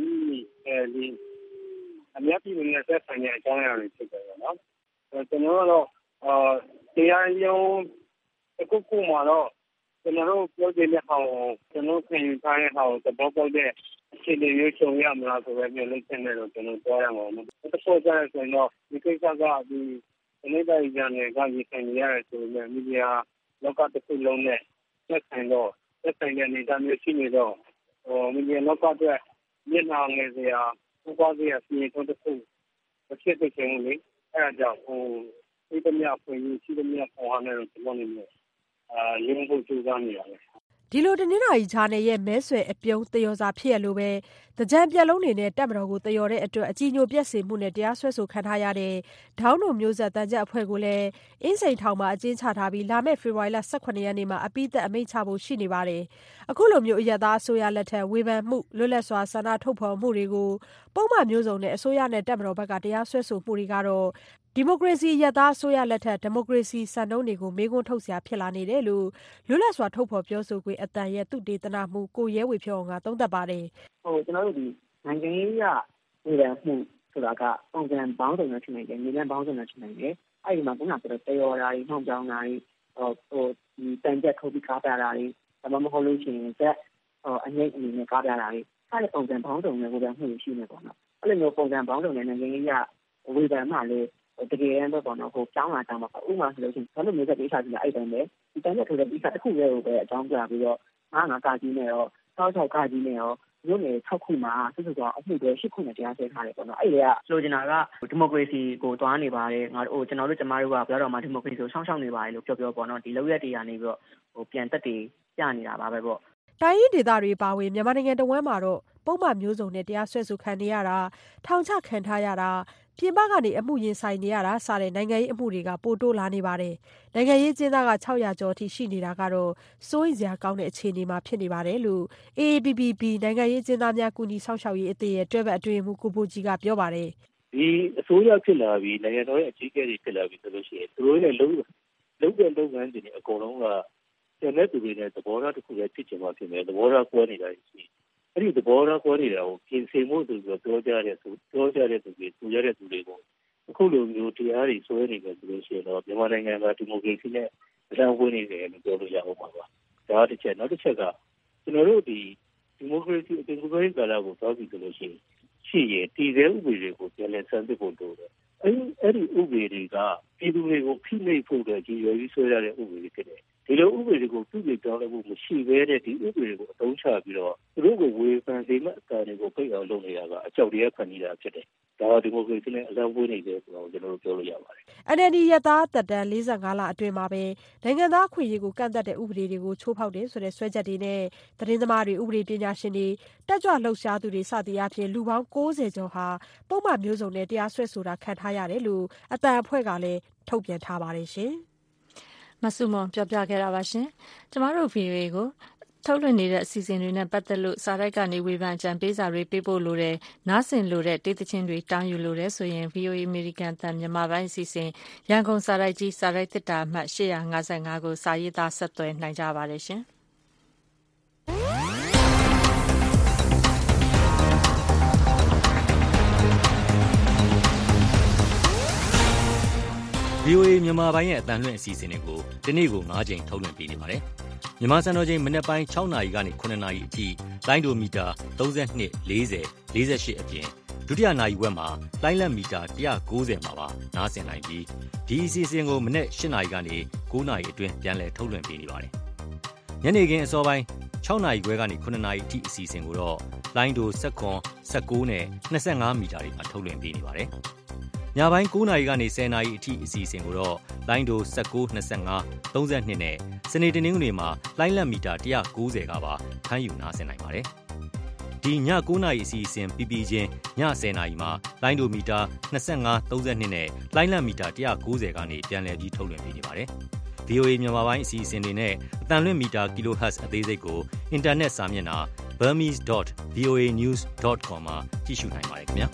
Speaker 12: အများပြည်သူနဲ့ဆက်ဆံတဲ့အကြောင်းအရာတွေဖြစ်တယ်ပေါ့နော်။ကျွန်တော်တို့တရားရုံးအခုခုမှာတော့ကျွန်တော်တို့ပြောတဲ့ဟာကိုကျွန်တော်ခင်ထားတဲ့ဟာကိုသဘောပေါက်တဲ့အခြေအနေမျိုးချုပ်ရမလားဆိုပဲမျိုးလုပ်နေတယ်ကျွန်တော်ပြောရမှာပေါ့။တစ်ခုကျရင်ဆိုတော့ဒီကိစ္စကဒီအနေနဲ့ကြံနေကရခိုင်ရရဆိုရင်မီဒီယာလောကတစ်ခုလုံးနဲ့ဆက်ဆံတဲ့အနေအထားမျိုးရှိနေတော့မီဒီယာလောကအတွက်မျက်နှာငယ်စရာဥပဒေအပြင်တစ်ခုဖြစ်တဲ့ခြင်းလေးအဲဒါကြောင့်ဒီတမရဖွင့်ရှိတမရပေါ်ဟာနဲ့ကျွန်တော်နေရုံးဖို့ကြိုးစားနေရတယ်
Speaker 16: ဒီလိုတနင်္လာရီဂျာနယ်ရဲ့မဲဆွယ်အပြုံးသရော်စာဖြစ်ရလို့ပဲတကြံပြက်လုံးနေနဲ့တပ်မတော်ကိုသရော်တဲ့အတွက်အကြီးညိုပြက်စေမှုနဲ့တရားစွဲဆိုခံထားရတဲ့ဒေါင်းတို့မျိုးဆက်တန်ကြပ်အဖွဲ့ကိုလည်းအင်းစိန်ထောင်မှာအကျဉ်းချထားပြီးလာမယ့်ဖေဖော်ဝါရီလ 18 ရက်နေ့မှာအပိသက်အမိန့်ချဖို့ရှိနေပါတယ်။အခုလိုမျိုးအရက်သားအစိုးရလက်ထက်ဝေဖန်မှုလွတ်လပ်စွာဆန္ဒထုတ်ဖော်မှုတွေကိုပုံမှန်မျိုးစုံနဲ့အစိုးရနဲ့တပ်မတော်ဘက်ကတရားစွဲဆိုမှုတွေကတော့ဒီမိုကရေစီရက်သားအစိုးရလက်ထက်ဒီမိုကရေစီစံနှုန်းတွေကိုမေးခွန်းထုတ်စရာဖြစ်လာနေတယ်လို့လွတ်လပ်စွာထုတ်ဖော်ပြောဆိုခွင့်အတန်ရဲ့သုတေသနမှုကိုရဲဝေဖြောင်းအောင်ကသုံးသပ်ပါတယ်
Speaker 17: ကျွန်တော်တို့ဒီနိုင်ငံရေးရဝေဖန်မှုဆိုတာကပုံစံပေါင်းစုံနဲ့ဖြစ်နေတယ်၊နေလမ်းပေါင်းစုံနဲ့ဖြစ်နေတယ်။အဲဒီမှာခုနကပြောတဲ့တရော်ဓာတ်နှောင်းကြောင်းတာတွေဒီတန်ကြက်ထုတ်ပြီးကားပြတာတွေဒါမှမဟုတ်လို့ရှိရင်တက်အငိမ့်အနေနဲ့ကားပြတာတွေအဲ့ဒီပုံစံပေါင်းစုံနဲ့ဝေဖန်မှုရှိနေပေါ့နော်။အဲ့လိုမျိုးပုံစံပေါင်းစုံနဲ့နိုင်ငံရေးရဝေဖန်မှလည်းတကယ်ရမ်းတော့ပေါ့နော်ဟိုကျောင်းလာတာမှာဥပမာဆိုလို့ရှိရင်ဘာလို့မျိုးဆက်ပေးချာကြည့်လိုက်အဲ့တိုင်းပဲဒီတန်ကြက်ထုတ်တဲ့ဒီကတစ်ခုလေးကိုပဲအကြောင်းပြပြီးတော့ငါကာကြီးနဲ့ရော66ကာကြီးနဲ့ရောမြို့နယ်6ခုမှာစုစုပေါင်းအမှုတွေ10ခုနဲ့တရားစွဲထားတယ်ပေါ့နော်အဲ့ဒီကလိုချင်တာကဒီမိုကရေစီကိုတွားနေပါတယ်ငါတို့ကျွန်တော်တို့ကျမတို့ကဘယ်တော့မှဒီမိုကရေစီကိုရှောင်းနေပါတယ်လို့ပြောပေါ့နော်ဒီလောက်ရက်တွေကနေပြီးတော့ဟိုပြန်တက်တည်ပြနေတာပါပဲပေါ့
Speaker 16: တိုင်းရင်းဒေသတွေပါဝင်မြန်မာနိုင်ငံတဝန်းမှာတော့ပုံမှန်မျိုးစုံနဲ့တရားစွဲဆိုခံနေရတာထောင်ချခံထားရတာပြင်ပကနေအမှုရင်ဆိုင်နေရတာစတဲ့နိုင်ငံရေးအမှုတွေကပိုတိုးလာနေပါတယ်။နိုင်ငံရေးကျင်းသားက600ကျော်အထိရှိနေတာကတော့စိုးရိမ်စရာကောင်းတဲ့အခြေအနေမှာဖြစ်နေပါတယ်လို့ AAPPB နိုင်ငံရေးကျင်းသားများကူညီဆောင်ရှောက်ရေးအသင်းရဲ့တွဲဘက်အတွင်းမှုကိုပိုကြီးကပြောပါတယ်
Speaker 18: ။ဒီအစိုးရဖြစ်လာပြီးနိုင်ငံတော်ရဲ့အကြီးအကဲတွေဖြစ်လာပြီးဆိုလို့ရှိရင်သူတို့ရဲ့လုပ်တဲ့လုပ်ငန်းတွေအကုန်လုံးကကျန်တဲ့သူတွေနဲ့သဘောထားတစ်ခုပဲဖြစ်ချင်မှဖြစ်မယ်သဘောထားကွဲနေတာရှိအဲ့ဒီသဘောထားကွဲနေတာကိုပြင်ဆင်မှုသူပြောကြတဲ့သူတွေသူရတဲ့သူတွေကိုအခုလိုမျိုးတရားတွေဆွဲနေတယ်ဆိုလို့ရှိရင်တော့မြန်မာနိုင်ငံကဒီမိုကရေစီနဲ့အလံဝင်နေတယ်လို့ပြောလို့ရအောင်ပါပါဒါတစ်ချက်နောက်တစ်ချက်ကကျွန်တော်တို့ဒီမိုကရေစီအသွင်ကူးပြောင်းကာလကိုတောက်ပြီးဆိုလို့ရှိရင်တည်ဆဲဥပဒေတွေကိုပြန်လည်ဆန်းသစ်ဖို့လိုတယ်အဲ့ဒီဥပဒေတွေကပြည်သူတွေကိုဖိနှိပ်ဖို့တဲ့ကြီးရွယ်ပြီးဆွဲရတဲ့ဥပဒေတွေဖြစ်တယ်ဒီလိုဥပဒေကိုပြုပြင်ပြောင်းလဲဖို့မရှိဘဲနဲ့ဒီဥပဒေကိုအသုံးချပြီးတော့သူတို့ကိုဝေဖန်စေမဲ့အကာတွေကိုပိတ်အောင်လုပ်နေတာကအကြောက်တရားခံနေတာဖြစ်တယ်။ဒါကဒီမိုကရေစီနဲ့အလံဝေးနေတယ်ဆိုတော့ကျွန်တော်တို့ပြောလို့ရပါတယ်
Speaker 16: ။ NLD ရသားသက်တမ်း45လအတွင်းမှာပဲနိုင်ငံသားခွင့်ရေးကိုကန့်သတ်တဲ့ဥပဒေတွေကိုချိုးဖောက်တယ်ဆိုတဲ့ဆွဲချက်တွေနဲ့သတင်းသမားတွေဥပဒေပညာရှင်တွေတက်ကြွလှုပ်ရှားသူတွေစသည်အပြင်လူပေါင်း90ကျော်ဟာပုံမှန်မျိုးစုံနဲ့တရားစွဲဆိုတာခံထားရတယ်လို့အတန်အဖွဲ့ကလည်းထုတ်ပြန်ထားပါတယ်ရှင်။
Speaker 2: မဆုမွန်ပြောပြခဲ့တာပါရှင်။ကျမတို့ VOA ကိုထုတ်လွှင့်နေတဲ့အစီအစဉ်တွေနဲ့ပတ်သက်လို့စာရိုက်ကနေဝေဖန်ကြံပေးစာတွေပေးပို့လို့တဲ့နားဆင်လို့တဲ့တေးသချင်းတွေတောင်းယူလို့တဲ့ဆိုရင် VOA American တန်မြန်မာပိုင်းအစီအစဉ်ရန်ကုန်စာရိုက်ကြီးစာရိုက်သစ်တာအမှတ်855ကိုစာရေးသားဆက်သွယ်နိုင်ကြပါတယ်ရှင်။
Speaker 5: VOA မြန်မာပိုင်းရဲ့အတန်လွှင့်အစီအစဉ်တွေကိုဒီနေ့ကို9ချိန်ထုတ်လွှင့်ပေးနေပါတယ်။မြန်မာစံတော်ချိန်မနက်ပိုင်း6နာရီကနေ9နာရီအထိလိုင်းဒိုမီတာ32 40 48အပြင်ဒုတိယနာရီဝက်မှာလိုင်းလက်မီတာ190မှာပါနားဆင်နိုင်ပြီးဒီအစီအစဉ်ကိုမနက်8နာရီကနေ9နာရီအတွင်းပြန်လည်ထုတ်လွှင့်ပေးနေပါတယ်။
Speaker 19: ညနေခင်းအစောပိုင်း6နာရီခွဲကနေ9နာရီအထိအစီအစဉ်ကိုတော့လိုင်းဒို19 19နဲ့25မီတာတွေမှာထုတ်လွှင့်ပေးနေပါတယ်။ညပိုင်း9နာရီကနေ10နာရီအထိအစီအစဉ်ကိုတော့လိုင်းဒို19 25 32နဲ့စနေတနင်္ဂနွေမှာလိုင်းလက်မီတာ190ကပါဖမ်းယူနားဆင်နိုင်ပါတယ်။ဒီည9နာရီအစီအစဉ်ပြီးချင်းည10နာရီမှာလိုင်းဒိုမီတာ25 32နဲ့လိုင်းလက်မီတာ190ကနေပြန်လည်ပြီးထုတ်လွှင့်ပေးနေပါတယ်။ VOA မြန်မာပိုင်းအစီအစဉ်တွေနဲ့အတန်လွင့်မီတာ kHz အသေးစိတ်ကိုအင်တာနက်စာမျက်နှာ burmese.voanews.com မှာကြည့်ရှုနိုင်ပါတယ်ခင်ဗျာ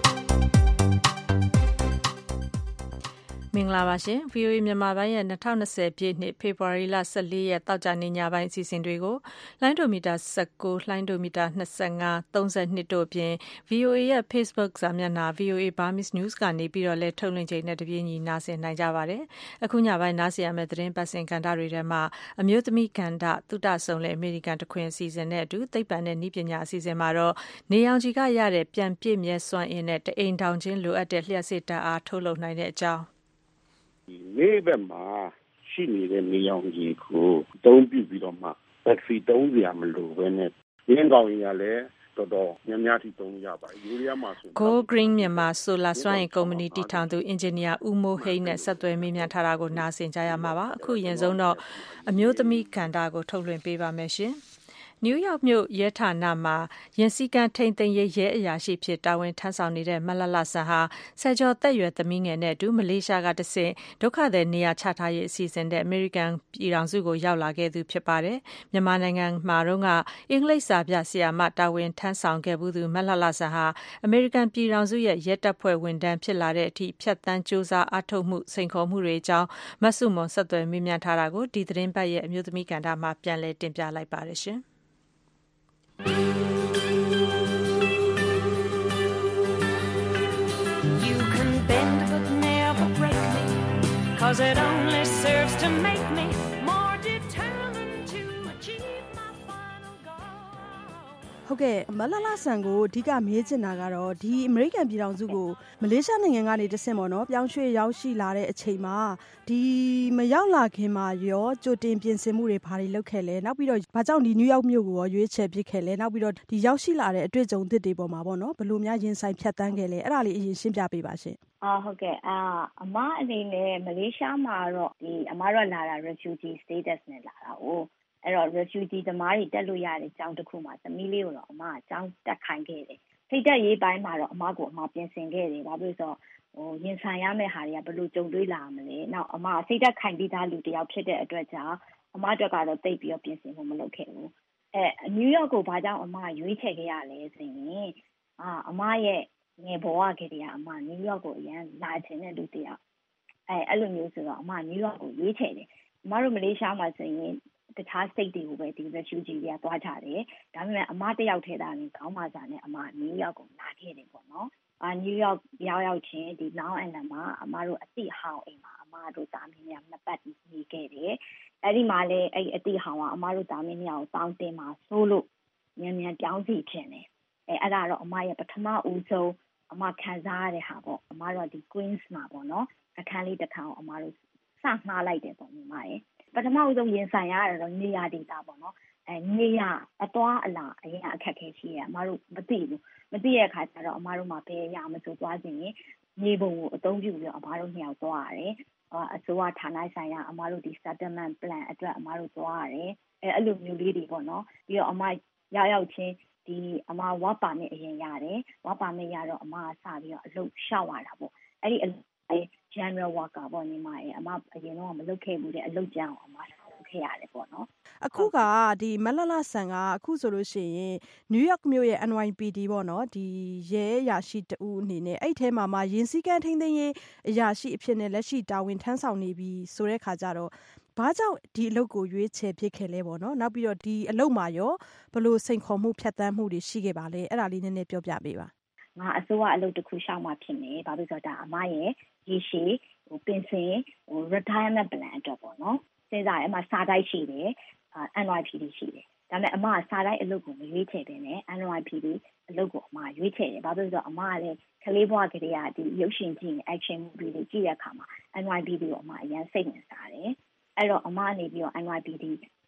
Speaker 2: မင်္ဂလာပါရှင် VOA မြန်မာပိုင်းရဲ့2020ပြည့်နှစ်ဖေဖော်ဝါရီလ14ရက်တောက်ကြနေညပိုင်းအစီအစဉ်တွေကိုလိုင်းဒိုမီတာ19လိုင်းဒိုမီတာ25 32တို့အပြင် VOA ရဲ့ Facebook စာမျက်နှာ VOA Burmese News ကနေပြီးတော့လည်းထုတ်လွှင့်ချိန်နဲ့တပြေးညီနားဆင်နိုင်ကြပါတယ်အခုညပိုင်းနားဆင်ရမယ့်သတင်းပတ်စင်ကဏ္ဍတွေထဲမှာအမျိုးသမီးကဏ္ဍသုတဆုံလေအမေရိကန်တခွင်အစီအစဉ်နဲ့အတူသိပ္ပံနဲ့နည်းပညာအစီအစဉ်မှာတော့နေရောင်ခြည်ကရတဲ့ပြန်ပြည့်မြဲစွမ်းအင်နဲ့တအိမ်ထောင်ချင်းလိုအပ်တဲ့လျှပ်စစ်ဓာတ်အားထုတ်လုပ်နိုင်တဲ့အကြောင်း
Speaker 12: နေ့ဘက်မှာရှိနေတဲ့နေရောင်ခြည်ကိုသုံးပြုပြီးတော့မှဘက်ထရီသုံးစရာမလိုဘဲနဲ့ရင်းကောင်ကြီးကလည်းတော်တော်များများထိသုံးရပါတယ်ယူရီးယားမှာဆို
Speaker 2: Go Green မြန်မာဆိုလာစွမ်းအင်ကုမ္ပဏီတည်ထောင်သူအင်ဂျင်နီယာဦးမိုးဟိန်းနဲ့ဆက်သွယ်မေးမြန်းထားတာကိုနားဆင်ကြရမှာပါအခုအရင်ဆုံးတော့အမျိုးသမီးကဏ္ဍကိုထုတ်လွှင့်ပေးပါမယ်ရှင်နယူးယောက်မြို့ရဲဌာနမှာရင်စည်းကမ်းထိန်းသိမ်းရေးရဲအရာရှိဖြစ်တာဝန်ထမ်းဆောင်နေတဲ့မလလဆန်ဟာဆယ်ကျော်သက်ရွယ်သမီးငယ်နဲ့အတူမလေးရှားကတဆင့်ဒုက္ခသည်နေရာချထားရေးအစီအစဉ်တဲ့အမေရိကန်ပြည်ထောင်စုကိုရောက်လာခဲ့သူဖြစ်ပါတယ်။မြန်မာနိုင်ငံမှာတော့ကအင်္ဂလိပ်စာပြဆရာမတာဝန်ထမ်းဆောင်ခဲ့မှုသူမလလဆန်ဟာအမေရိကန်ပြည်ထောင်စုရဲ့ရဲတပ်ဖွဲ့ဝန်ထမ်းဖြစ်လာတဲ့အထိဖြတ်သန်းစူးစမ်းအားထုတ်မှုစိန်ခေါ်မှုတွေအကြောင်းမဆုမွန်ဆက်သွယ်မေးမြန်းထားတာကိုဒီသတင်းပတ်ရဲ့အမျိုးသမီးကဏ္ဍမှာပြန်လည်တင်ပြလိုက်ပါတယ်ရှင်။
Speaker 20: You can bend but never break me, 'cause it only serves to make me more determined to achieve my final goal.
Speaker 16: ဟုတ်ကဲ့မလလဆန်ကိုအဓိကမေးချင်တာကတော့ဒီအမေရိကန်ပြည်ထောင်စုကိုမလေးရှားနိုင်ငံကနေတဆင့်ပေါ့နော်ပြောင်းရွှေ့ရောက်ရှိလာတဲ့အချိန်မှာဒီမရောက်လာခင်မှာရောကြိုတင်ပြင်ဆင်မှုတွေဘာတွေလုပ်ခဲ့လဲနောက်ပြီးတော့ဘာကြောင့်ဒီနယူးယောက်မြို့ကိုရောရွေးချယ်ဖြစ်ခဲ့လဲနောက်ပြီးတော့ဒီရောက်ရှိလာတဲ့အတွေ့အကြုံသစ်တွေပေါ်မှာပေါ့နော်ဘယ်လိုများရင်ဆိုင်ဖြတ်သန်းခဲ့လဲအဲ့ဒါလေးအရင်ရှင်းပြပေးပါရှင်
Speaker 21: ဟုတ်ကဲ့အမအနေနဲ့မလေးရှားမှာတော့ဒီအမတို့လာတာ refugee status နဲ့လာတာကိုအဲ့တော့ refugee သမားတွေတက်လို့ရတဲ့ကျောင်းတစ်ခုမှာသမီးလေးကိုတော့အမကကျောင်းတက်ခိုင်းခဲ့တယ်ထိတ်တက်ရေးပိုင်းမှာတော့အမကိုအမပြင်ဆင်ခဲ့တယ်ဘာဖြစ်လို့ဆိုရင်ဆိုင်ရမယ့်ဟာတွေကဘယ်လိုကြုံတွေ့လာမလဲနောက်အမစိတ်သက်ခိုင်ပြီးသားလူတစ်ယောက်ဖြစ်တဲ့အတွက်ကြောင့်အမအတွက်ကတော့တိတ်ပြီးတော့ပြင်ဆင်မှုမလုပ်ခဲ့ဘူးနယူးယောက်ကိုဘာကြောင့်အမရွေးချယ်ခဲ့ရလဲဆိုရင်အမရဲ့ငယ်ဘဝကတည်းကအမနယူးယောက်ကိုအရင်လာချင်တဲ့လူတစ်ယောက်အဲ့လိုမျိုးဆိုတော့အမနယူးယောက်ကိုရွေးချယ်တယ်အမတို့မလေးရှားမှာဆိုရင်တခြား state တွေကိုပဲဒီ refugee တွေကသွားကြတယ်ဒါပေမဲ့အမတယောက်ထဲသားနဲ့ခေါင်းမာစာနဲ့အမနယူးယောက်ကိုလာခဲ့တယ်ပေါ့နော်နယူးယောက်ရောက်ချင်းဒီ Long Island မှာအမတို့အတိဟောင်းအိမ်မှာအမတို့တာမီးများနှစ်ပတ်နေခဲ့တယ်အဲ့ဒီမှာလည်းအဲ့အတိဟောင်းကအမတို့တာမီးများကိုတောင်းတင်မှာဆိုလို့မြန်ပြောင်းစီခြင်းတယ်အဲ့ဒါတော့အမရဲ့ပထမဦးဆုံးအမခံစားရတဲ့ဟာပေါ့အမတို့ဒီ Queens မှာပေါ့နော်အခန်းလေးတစ်ခါအမတို့စငှားလိုက်တယ်ပေါ့ညီမရဲ့ပထမဦးဆုံးရင်ဆိုင်ရတာတော့နေရာဒေတာပေါ့နော်နေရာအသွားအလာအရင်အခက်ခဲရှိရအမတို့မသိတဲ့အခါကျတော့အမတို့မှာဘယ်အရာမဆိုသွားခြင်းမြေပုံကိုအသုံးပြုပြီးတော့အမတို့နှစ်ယောက်သွားရတယ်အစိုးရဌာနဆိုင်ရာအမတို့ဒီ settlement plan အတွက်အမတို့သွားရတယ်အဲ့လိုမျိုးလေးတွေပေါ့နော်ပြီးတော့အမရောက်ချင်းဒီအမဝါပါနဲ့အရင်ရတယ်ဝါပါနဲ့ရတော့အမကစပြီးတော့အလုပ်ရှောက်ရတာပေါ့အဲ့ဒီgeneral worker ပေါ့ညီမရဲ့အမအရင်တော့မလုပ်ခဲ့ဘူးတဲ့အလုပ်ကြမ်းအောင်အမလုပ်ခဲ့ရတယ်ပေါ့နော်
Speaker 16: အခုကဒီမလလဆန်ကအခုဆိုလို့ရှိရင်နယူးယောက်မြို့ရဲ့ NYPD ပေါ့နော်ဒီရဲအရာရှိတူအနေနဲ့အဲ့ထဲမှာရင်စည်းကမ်းထိန်းသိမ်းရေးအရာရှိအဖြစ်နဲ့လက်ရှိတာဝန်ထမ်းဆောင်နေပြီဆိုတဲ့ခါကျတော့ဘာကြောင့်ဒီအလုပ်ကိုရွေးချယ်ဖြစ်ခဲ့လဲပေါ့နော်နောက်ပြီးတော့ဒီအလုပ်မှာရောဘယ်လိုစိန်ခေါ်မှုဖြတ်သန်းမှုတွေရှိခဲ့ပါလဲအဲ့ဒါလေးနည်းနည်းပြောပြပေးပါ
Speaker 21: ငါအစိုးရအလုပ်တစ်ခုရှောက်မှဖြစ်နေဘာလို့ဆိုတော့ဒါအမရဲ့ရေရှည်ပင်စင်retirement plan အတွက်ပေါ့နော်စဉ်းစားရအမစာတိုက်ရှိတယ် NYPD ရှိတယ်ဒါပေမဲ့အမကစာတိုက်အလုပ်ကိုမရွေးချယ်ဘဲနဲ့ NYPD အလုပ်ကိုအမရွေးချယ်တယ်ဘာလို့ဆိုတော့အမကလည်းကလေးဘဝကလေးကဒီရုပ်ရှင်ကြည့်နေ action movie တွေကြည့်တဲ့အခါမှာ NYPD ကိုအမအရင်စိတ်ဝင်စားတယ်အဲ့တော့အမနေပြီးတော့ NYPD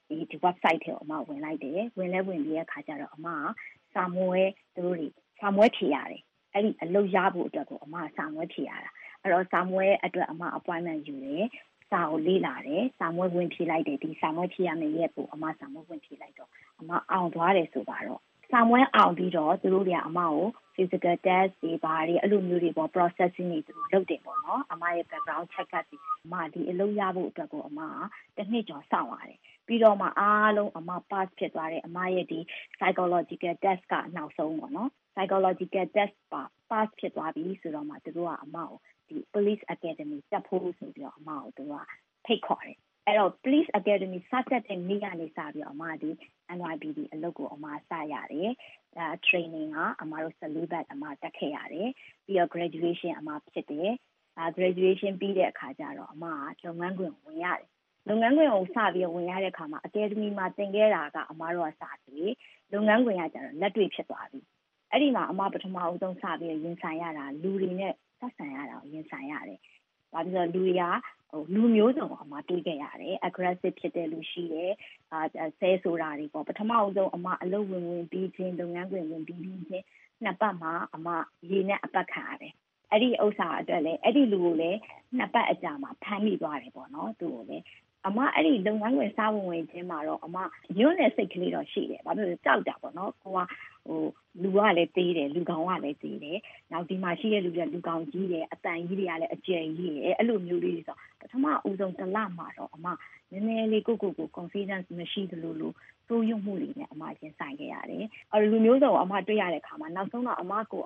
Speaker 21: ဒီ website ထဲကိုအမဝင်လိုက်တယ်ဝင်ပြီးတဲ့အခါကျတော့အမကစာမွေးသူတို့တွေစာမွေးဖြေရတယ်အဲ့ဒီအလုပ်ရဖို့အတွက်ကိုအမစာမွေးဖြေရတာအဲ့တော့စာမွေးအတွက်အမ appointment ယူတယ်စာကိုလေ့လာတယ်စာမွေးဝင်ဖြေလိုက်တယ်ဒီစာမွေးဖြေရမယ့်ရက်ကိုအမစာမွေးဝင်ဖြေလိုက်တော့အမအောင်သွားတယ်ဆိုပါတော့စာမွေးအောင်ပြီးတော့သူတို့တွေကအမကို physical test တွေဘာတွေအဲ့လိုမျိုးတွေပေါ့ processing တွေသူတို့လုပ်တယ်ပေါ့နော်အမရဲ့ background check up တွေအမဒီအလုပ်ရဖို့အတွက်ကိုအမကတစ်နှစ်ကျော်စောင့်ရတယ်ပြီးတော့မှအားလုံးအမ pass ဖြစ်သွားတယ်အမရဲ့ဒီ psychological test ကနောက်ဆုံးပေါ့နော် psychological test ပါ pass ဖြစ်သွားပြီဆိုတော့မှသူတို့ကအမကိုဒီ police academy တက်ဖို့ဆိုပြီးတော့အမကိုသူတို့ကဖိတ်ခေါ်တယ်အဲ့တော့ police academy စတက်တဲ့နေ့ကနေစပြီးတော့အမဒီ NYPD အလုပ်ကိုအမစရတယ်training ကအမတို့14 batch အမတက်ခဲ့ရတယ်ပြီးတော့ graduation အမဖြစ်တယ်graduation ပြီးတဲ့အခါကျတော့အမကလုပ်ငန်းခွင်ဝင်ရတယ်လုပ်ငန်းခွင်ကိုစပြီးဝင်ရတဲ့အခါမှာ academy မှာသင်ခဲ့တာကအမတို့ကစပြီးလုပ်ငန်းခွင်ကကျတော့လက်တွေ့ဖြစ်သွားပြီအဲ့ဒီမှာအမပထမအဆုံးစပြီးရင်ဆိုင်ရတာလူတွေနဲ့ဆက်ဆံရတာကိုရင်ဆိုင်ရတယ်။ဘာဖြစ်လို့လူတွေကလူမျိုးစုံအမတွေးခဲ့ရတယ် aggressive ဖြစ်တဲ့လူရှိတယ်ဆဲဆိုတာတွေပေါ့ပထမအဆုံးအမအလုပ်ဝင်ပြီးချင်းလုပ်ငန်းခွင်ဝင်ပြီးချင်းနှစ်ပတ်မှာအမရေနဲ့အပတ်ခံရတယ်။အဲ့ဒီဥစ္စာအတွက်လည်းအဲ့ဒီလူကိုလည်းနှစ်ပတ်အကြာမှာဖမ်းမိသွားတယ်ပေါ့နော်သူ့ကိုလည်းအမအဲ့ဒီလုပ်ငန်းခွင်စားဝင်ချင်းမှာတော့အမညွန့်တဲ့စိတ်ကလေးတော့ရှိတယ်။ဘာဖြစ်လို့ကြောက်တာပေါ့နော်ကိုကလူကလည်းသေးတယ်လူကောင်ကလည်းသေးတယ်နောက်ဒီမှာရှိတဲ့လူတွေကလူကောင်ကြီးတယ်အတန်ကြီးတွေကလည်းအကျယ်ကြီးတယ်အဲ့လိုမျိုးလေးတွေဆိုပထမဦးဆုံးတစ်လမှာတော့အမနည်းနည်းလေးကို confidence မရှိသလိုစိုးရုံမှုတွေနဲ့အမချင်းဆိုင်ခဲ့ရတယ်အဲ့လူမျိုးစုံအမတွေ့ရတဲ့အခါမှာနောက်ဆုံးတော့အမကို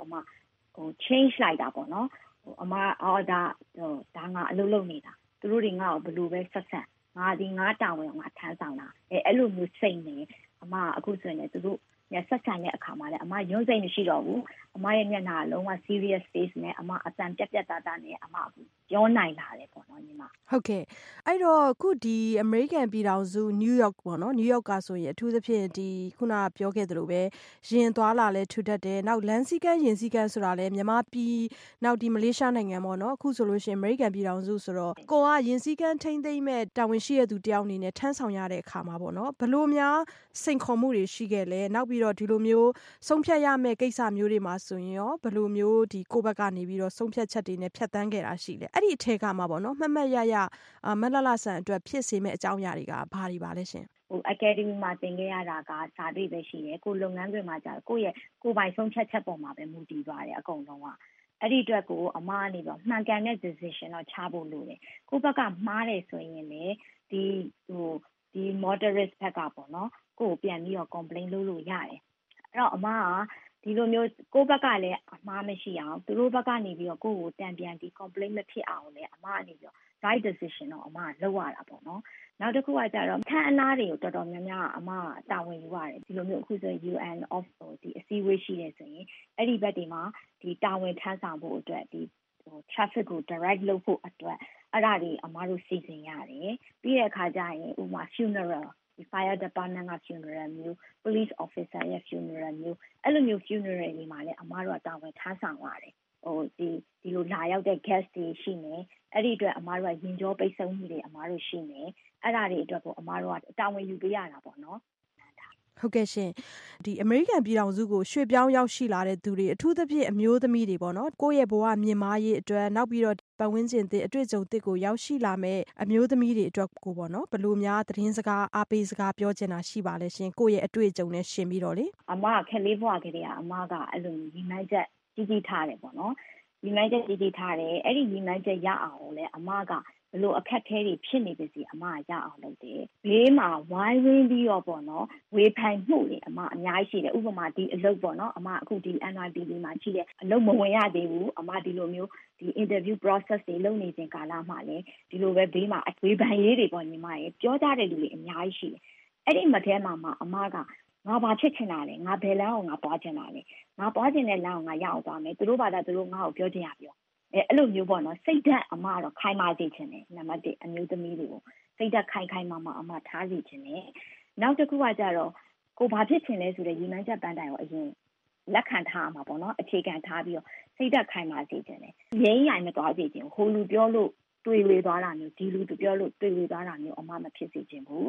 Speaker 21: change လိုက်တာပေါ့နော်အမဒါငါအလုပ်လုပ်နေတာသူတို့တွေငါ့ကိုဘယ်လိုပဲဆက်ဆက်ငါတာဝန်ငါထမ်းဆောင်တာအဲ့လိုမျိုးစိတ်နေအမအခုဆိုရင်သူတို့ဆက်ဆံတဲ့အခါမှာလည်းအမရုံးစိတ်မရှိတော့ဘူးအမရဲ့မျက်နှာလုံးဝ serious face နဲ့အမအတန်ပြတ်သားနဲ့အမအခုပြောနိုင်လာတယ်ပေါ့နော်ညီမ
Speaker 16: ဟုတ်ကဲ့အဲ့တော့ခုဒီ American ပြည်ထောင်စု New York ပေါ့နော် New York ကဆိုရင်အထူးသဖြင့်ဒီခုနပြောခဲ့သလိုပဲရင်သွားလာလဲထူထပ်တယ်နောက်လမ်းစည်းကမ်းရင်စည်းကမ်းဆိုတာလဲမြန်မာပြည်နောက်ဒီမလေးရှားနိုင်ငံပေါ့နော်အခုဆိုလို့ရှိရင် American ပြည်ထောင်စုဆိုတော့ကိုကရင်စည်းကမ်းထိမ့်သိမ့်မဲ့တာဝန်ရှိတဲ့သူတယောက်အနေနဲ့ထမ်းဆောင်ရတဲ့အခါမှာပေါ့နော်ဘလို့များစိန်ခေါ်မှုတွေရှိခဲ့လဲနောက်ပြီးတော့ဒီလိုမျိုးဆုံးဖြတ်ရမယ့်ကိစ္စမျိုးတွေမှာဆိုရင်ရောဘယ်လိုမျိုးဒီကိုယ့်ဘက်ကနေပြီးတော့ဆုံးဖြတ်ချက်တွေနဲ့ဖြတ်သန်းခဲ့တာရှိလဲအဲ့ဒီအထက်ကမှာပေါ့နော်မှတ်မှတ်ရမလှလှဆန်အတွက်ဖြစ်စေမယ့်အကြောင်းအရာတွေကဘာတွေပါလဲရှင်
Speaker 21: academy မှာသင်ခဲ့ရတာကစာပေပဲရှိတယ်ကိုလုပ်ငန်းတွေမှာကြာကိုယ့်ရဲ့ကိုယ်ပိုင်ဆုံးဖြတ်ချက်ပေါ်မှာပဲမူတည်သွားတယ်အကုန်လုံးကအဲ့ဒီအတွက်ကိုအမကနေပြီးမှန်ကန်တဲ့ decision တော့ချဖို့လိုတယ်ကိုယ့်ဘက်ကမှားတယ်ဆိုရင်လေဒီ moderate ဘက်ကပေါ့နော်ကိုယ်ပြန်ပြီးတော့ complain လုပ်လို့ရတယ်အဲ့တော့အမကဒီလိုမျိုးကိုယ့်ဘက်ကလည်းအမှားမရှိအောင်သူတို့ဘက်ကနေပြီးတော့ကိုယ့်ကိုတန်ပြန်ဒီ complain မဖြစ်အောင်လည်းအမကနေပြီးတော့ right decision တော့အမကလုပ်ရတာပေါ့နော်နောက်တစ်ခုကကြတော့ခန့်အနားတွေကိုတော်တော်များများအမကတာဝန်ယူရတယ်ဒီလိုမျိုးအခုဆို UN of ဒီအစည်းအဝေးရှိတယ်ဆိုရင်အဲ့ဒီဘက်တွေမှာဒီတာဝန်ထမ်းဆောင်ဖို့အတွက်ဒီtraffic ကို direct လုပ်ဖို့အတွက်အဲ့ဒါတွေအမတို့စီစဉ်ရတယ်ပြီးတဲ့အခါကျရင်ဥပမာ funeral ဒီ fire department က funeral မျိုး police officer ရဲ့ funeral မျိုးအဲ့လိုမျိုး funeral တွေမှာလည်းအမတို့ကတာဝန်ထမ်းဆောင်ရတယ်ဒီလိုလာရောက်တဲ့ guest တွေရှိနေအဲ့ဒီအတွက်အမတို့ကရင်ကြောပိတ်ဆို့မှုတွေအမတို့ရှိနေအဲ့ဒါတွေအတွက်ကိုအမတို့ကတာဝန်ယူပေးရတာပေါ့နော်
Speaker 16: ဟုတ်ကဲ့ရှင်ဒီ American ပြည်ထောင်စုကိုရွှေ့ပြောင်းရောက်ရှိလာတဲ့သူတွေအထူးသဖြင့်အမျိုးသမီးတွေပေါ့နော်ကိုယ့်ရဲ့ဘဝမြင့်မားရေးအတွက်နောက်ပြီးတော့ပတ်ဝန်းကျင်အတွေ့အကြုံသစ်ကိုရောက်ရှိလာမဲ့အမျိုးသမီးတွေအတွက်ကိုပေါ့နော်ဘယ်လိုများသတင်းစကားအားပေးစကားပြောချင်တာရှိပါလဲရှင်ကိုယ့်ရဲ့အတွေ့အကြုံနဲ့ရှင်ပြီးတော့လေ
Speaker 21: အမခက်လေးဘဝကလေးကအမကအဲ့လိုညီမချက်ကြီးထားတယ်ပေါ့နော်ညီမချက်ကြီးထားတယ်အဲ့ဒီညီမချက်ရအောင်လဲအမကဘလို့အခက်အခဲတွေဖြစ်နေပြီစီအမရအောင်လုပ်တယ်ဘေးမှာဝိုင်းဝန်းပြီးတော့ပေါ့နော်ဝေဖန်မှုတွေအမအများကြီးရှိတယ်ဥပမာဒီအလုပ်ပေါ့နော်အမအခုဒီ NYPD မှာရှိတဲ့အလုပ်မဝင်ရသေးဘူးအမဒီလိုမျိုးဒီ interview process တွေလုပ်နေခြင်းကာလမှာလည်းဒီလိုပဲဘေးမှာဝေဖန်ရေးတွေပေါ့ညီမရေပြောကြတဲ့လူတွေအများကြီးရှိတယ်အဲ့ဒီမထဲမှာအမကငါဘာဖြစ်ချင်တာလဲငါဘယ်လမ်းကိုငါသွားချင်တာလဲငါသွားချင်တဲ့လမ်းကိုငါရအောင်သွားမယ်သူတို့ဘာသာသူတို့ငါ့ကိုပြောချင်ရပြောအဲ့လိုမျိုးပေါ့နော်စိတ်ဓာတ်အမတော့ခိုင်မာစေချင်တယ်နံပါတ်1အမျိုးသမီးတွေကိုစိတ်ဓာတ်ခိုင်မာအမထားစေချင်တယ်နောက်တစ်ခုကကြတော့ကိုဘာဖြစ်ချင်လဲဆိုတဲ့ရည်မှန်းချက်ပန်းတိုင်ကိုအရင်လက်ခံထားမှာပေါ့နော်အခြေခံထားပြီးတော့စိတ်ဓာတ်ခိုင်မာစေချင်တယ်ရင်းရိုင်မသွားစေချင်ဟိုလူပြောလို့တွေ့ဝေသွားတာမျိုးဒီလူပြောလို့တွေ့ဝေသွားတာမျိုးအမမဖြစ်စေချင်ဘူး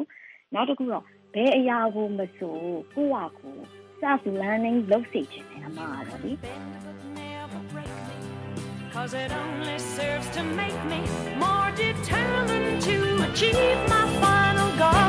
Speaker 21: နောက်တစ်ခုတော့ဘယ်အရာကိုမဆိုကိုယ့်ဟာကို self learning လုပ်စေချင်တယ်အမကတော့လေ
Speaker 20: 'Cause it only serves to make me more determined to achieve my final goal.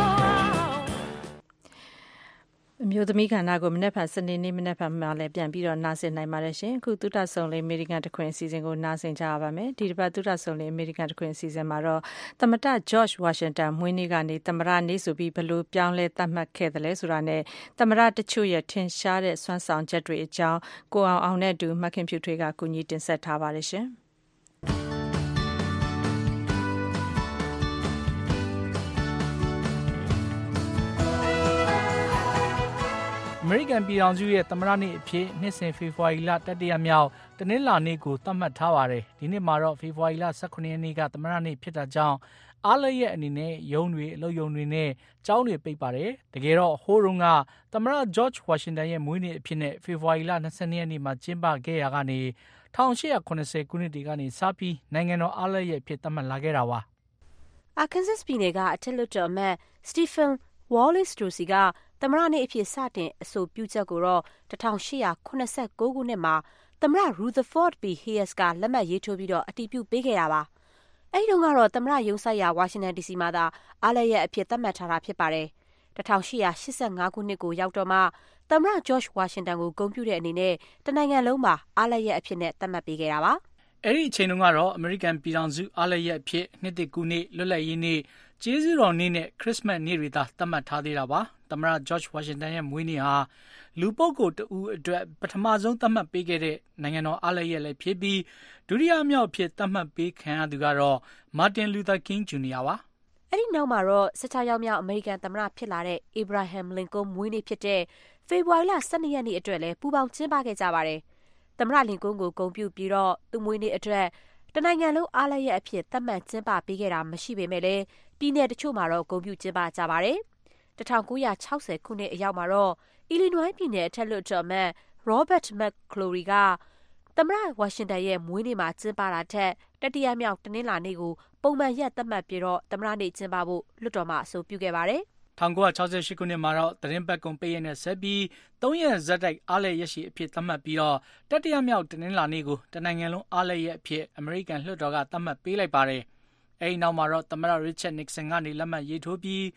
Speaker 2: အမျိုးသမီးကဏ္ဍကိုမနေ့ကစနေနေ့မနေ့ကမှလည်းပြန်ပြီးတော့နားဆင်နိုင်ပါတယ်ရှင်အခုသုတဆုံလေးအမေရိကန်တခွင်အစီအစဉ်ကိုနားဆင်ကြရပါမယ်ဒီတစ်ပတ်သုတဆုံလေးအမေရိကန်တခွင်အစီအစဉ်မှာတော့သမ္မတ George Washington မွေးနေ့ကနေသမ္မတနေ့ဆိုပြီးဘယ်လိုပြောင်းလဲသတ်မှတ်ခဲ့တယ်လဲဆိုတာနဲ့သမ္မတတချို့ရဲ့ထင်ရှားတဲ့စွမ်းဆောင်ချက်တွေအကြောင်းကိုအောင်နဲ့အတူမခင်ဖြူထွေးကကူညီတင်ဆက်ထားပါတယ်ရှင်
Speaker 1: အမေရိကန်ပြည်ထောင်စုရဲ့သမ္မတနေ့အဖြစ်နှစ်စဉ်ဖေဖော်ဝါရီလတတိယမြောက်တနင်္လာနေ့ကိုသတ်မှတ်ထားပါတယ်။ဒီနှစ်မှာတော့ဖေဖော်ဝါရီလ18ရက်နေ့ကသမ္မတနေ့ဖြစ်တာကြောင့်အားလပ်ရက်အနေနဲ့ရုံးတွေအလုပ်ရုံတွေနဲ့ကျောင်းတွေပိတ်ပါတယ်။တကယ်တော့ဟိုးတုန်းကသမ္မတ George Washington ရဲ့မွေးနေ့အဖြစ်နဲ့ဖေဖော်ဝါရီလ22ရက်နေ့မှာကျင်းပခဲ့ရာကနေ1880ခုနှစ်တည်းကနေစပြီးနိုင်ငံတော်အားလပ်ရက်အဖြစ်သတ်မှတ်လာခဲ့တာပါ
Speaker 16: ။ Arkansas ပြည်နယ်ကအထက်လွှတ်တော်အမတ် Stephen Wallace တို့စီကသမ္မတနေ့အဖြစ်စတင်အဆိုပြုချက်ကိုတော့1889ခုနှစ်မှာသမ္မတ Rutherford B. Hayes ကလက်မှတ်ရေးထိုးပြီးတော့အတည်ပြုပေးခဲ့တာပါ။အဲဒီတုန်းကတော့သမ္မတရုံးစိုက်ရာဝါရှင်တန် DC မှာသာအားလပ်ရက်အဖြစ်သတ်မှတ်ထားတာဖြစ်ပါတယ်။1885ခုနှစ်ကိုရောက်တော့မှသမ္မတ George Washington ကိုဂုဏ်ပြုတဲ့အနေနဲ့တနိုင်ငံလုံးမှာအားလပ်ရက်အဖြစ်နဲ့သတ်မှတ်ပေးခဲ့တာပါ
Speaker 1: ။အဲဒီအချိန်တုန်းကတော့အမေရိကန်ပြည်ထောင်စုအားလပ်ရက်အဖြစ်နှစ်သစ်ကူးနေ့လွတ်လပ်ရေးနေ့ကျေးဇူးတော်နေ့နဲ့ခရစ်စမတ်နေ့တွေသာသတ်မှတ်ထားသေးတာပါ။သမ္မတ George Washington ရဲ့မွေးနေ့ဟာလူပုဂ္ဂိုလ်တဦးအတွက်ပထမဆုံးသတ်မှတ်ပေးခဲ့တဲ့နိုင်ငံတော်အားလပ်ရက်လည်းဖြစ်ပြီးဒုတိယမြောက်ဖြစ်သတ်မှတ်ပေးခံရသူကတော့ Martin Luther King Jr. ပါ
Speaker 16: ။အဲဒီနောက်မှာတော့16ရောက်မြောက်အမေရိကန်သမ္မတဖြစ်လာတဲ့ Abraham Lincoln မွေးနေ့ဖြစ်တဲ့ဖေဖော်ဝါရီလ12ရက်နေ့အတွက်လည်းပူးပေါင်းကျင်းပခဲ့ကြပါတယ်။သမ္မတလင်ကွန်းကိုဂုဏ်ပြုပြီးတော့သူ့မွေးနေ့အတွက်တနိုင်ငံလုံးအားလပ်ရက်အဖြစ်သတ်မှတ်ကျင်းပပေးခဲ့တာမရှိပေမဲ့လည်းပြည်내တချို့မှာတော့ဂုဏ်ပြုကျင်းပကြပါတယ်။1960ခုနှစ်အရောက်မှာတော့ Illinois ပြည်နယ်အထက်လွှတ်တော်အမတ် Robert McClory ကသမ္မတဝါရှင်တန်ရဲ့မွေးနေ့မှာကျင်းပတာထက်တတိယမြောက်တနင်္လာနေ့ကိုပုံမှန်ရက်သတ်မှတ်ပြီးတော့သမ္မတနေ့ကျင်းပဖို့လွှတ်တော်မှာအဆိုပြုခဲ့ပါတယ်
Speaker 1: ။1968ခုနှစ်မှာတော့သတင်းပတ်ကုန်ပိတ်ရက်နဲ့ဆက်ပြီး3ရက်ဇက်တိုက်အားလပ်ရက်ရှိအဖြစ်သတ်မှတ်ပြီးတော့တတိယမြောက်တနင်္လာနေ့ကိုတနိုင်ငံလုံးအားလပ်ရက်အဖြစ်အမေရိကန်လွှတ်တော်ကသတ်မှတ်ပေးလိုက်ပါတယ်။အဲဒီနောက်မှာတော့သမ္မတ Richard Nixon ကနေလက်မှတ်ရေးထိုးပြီး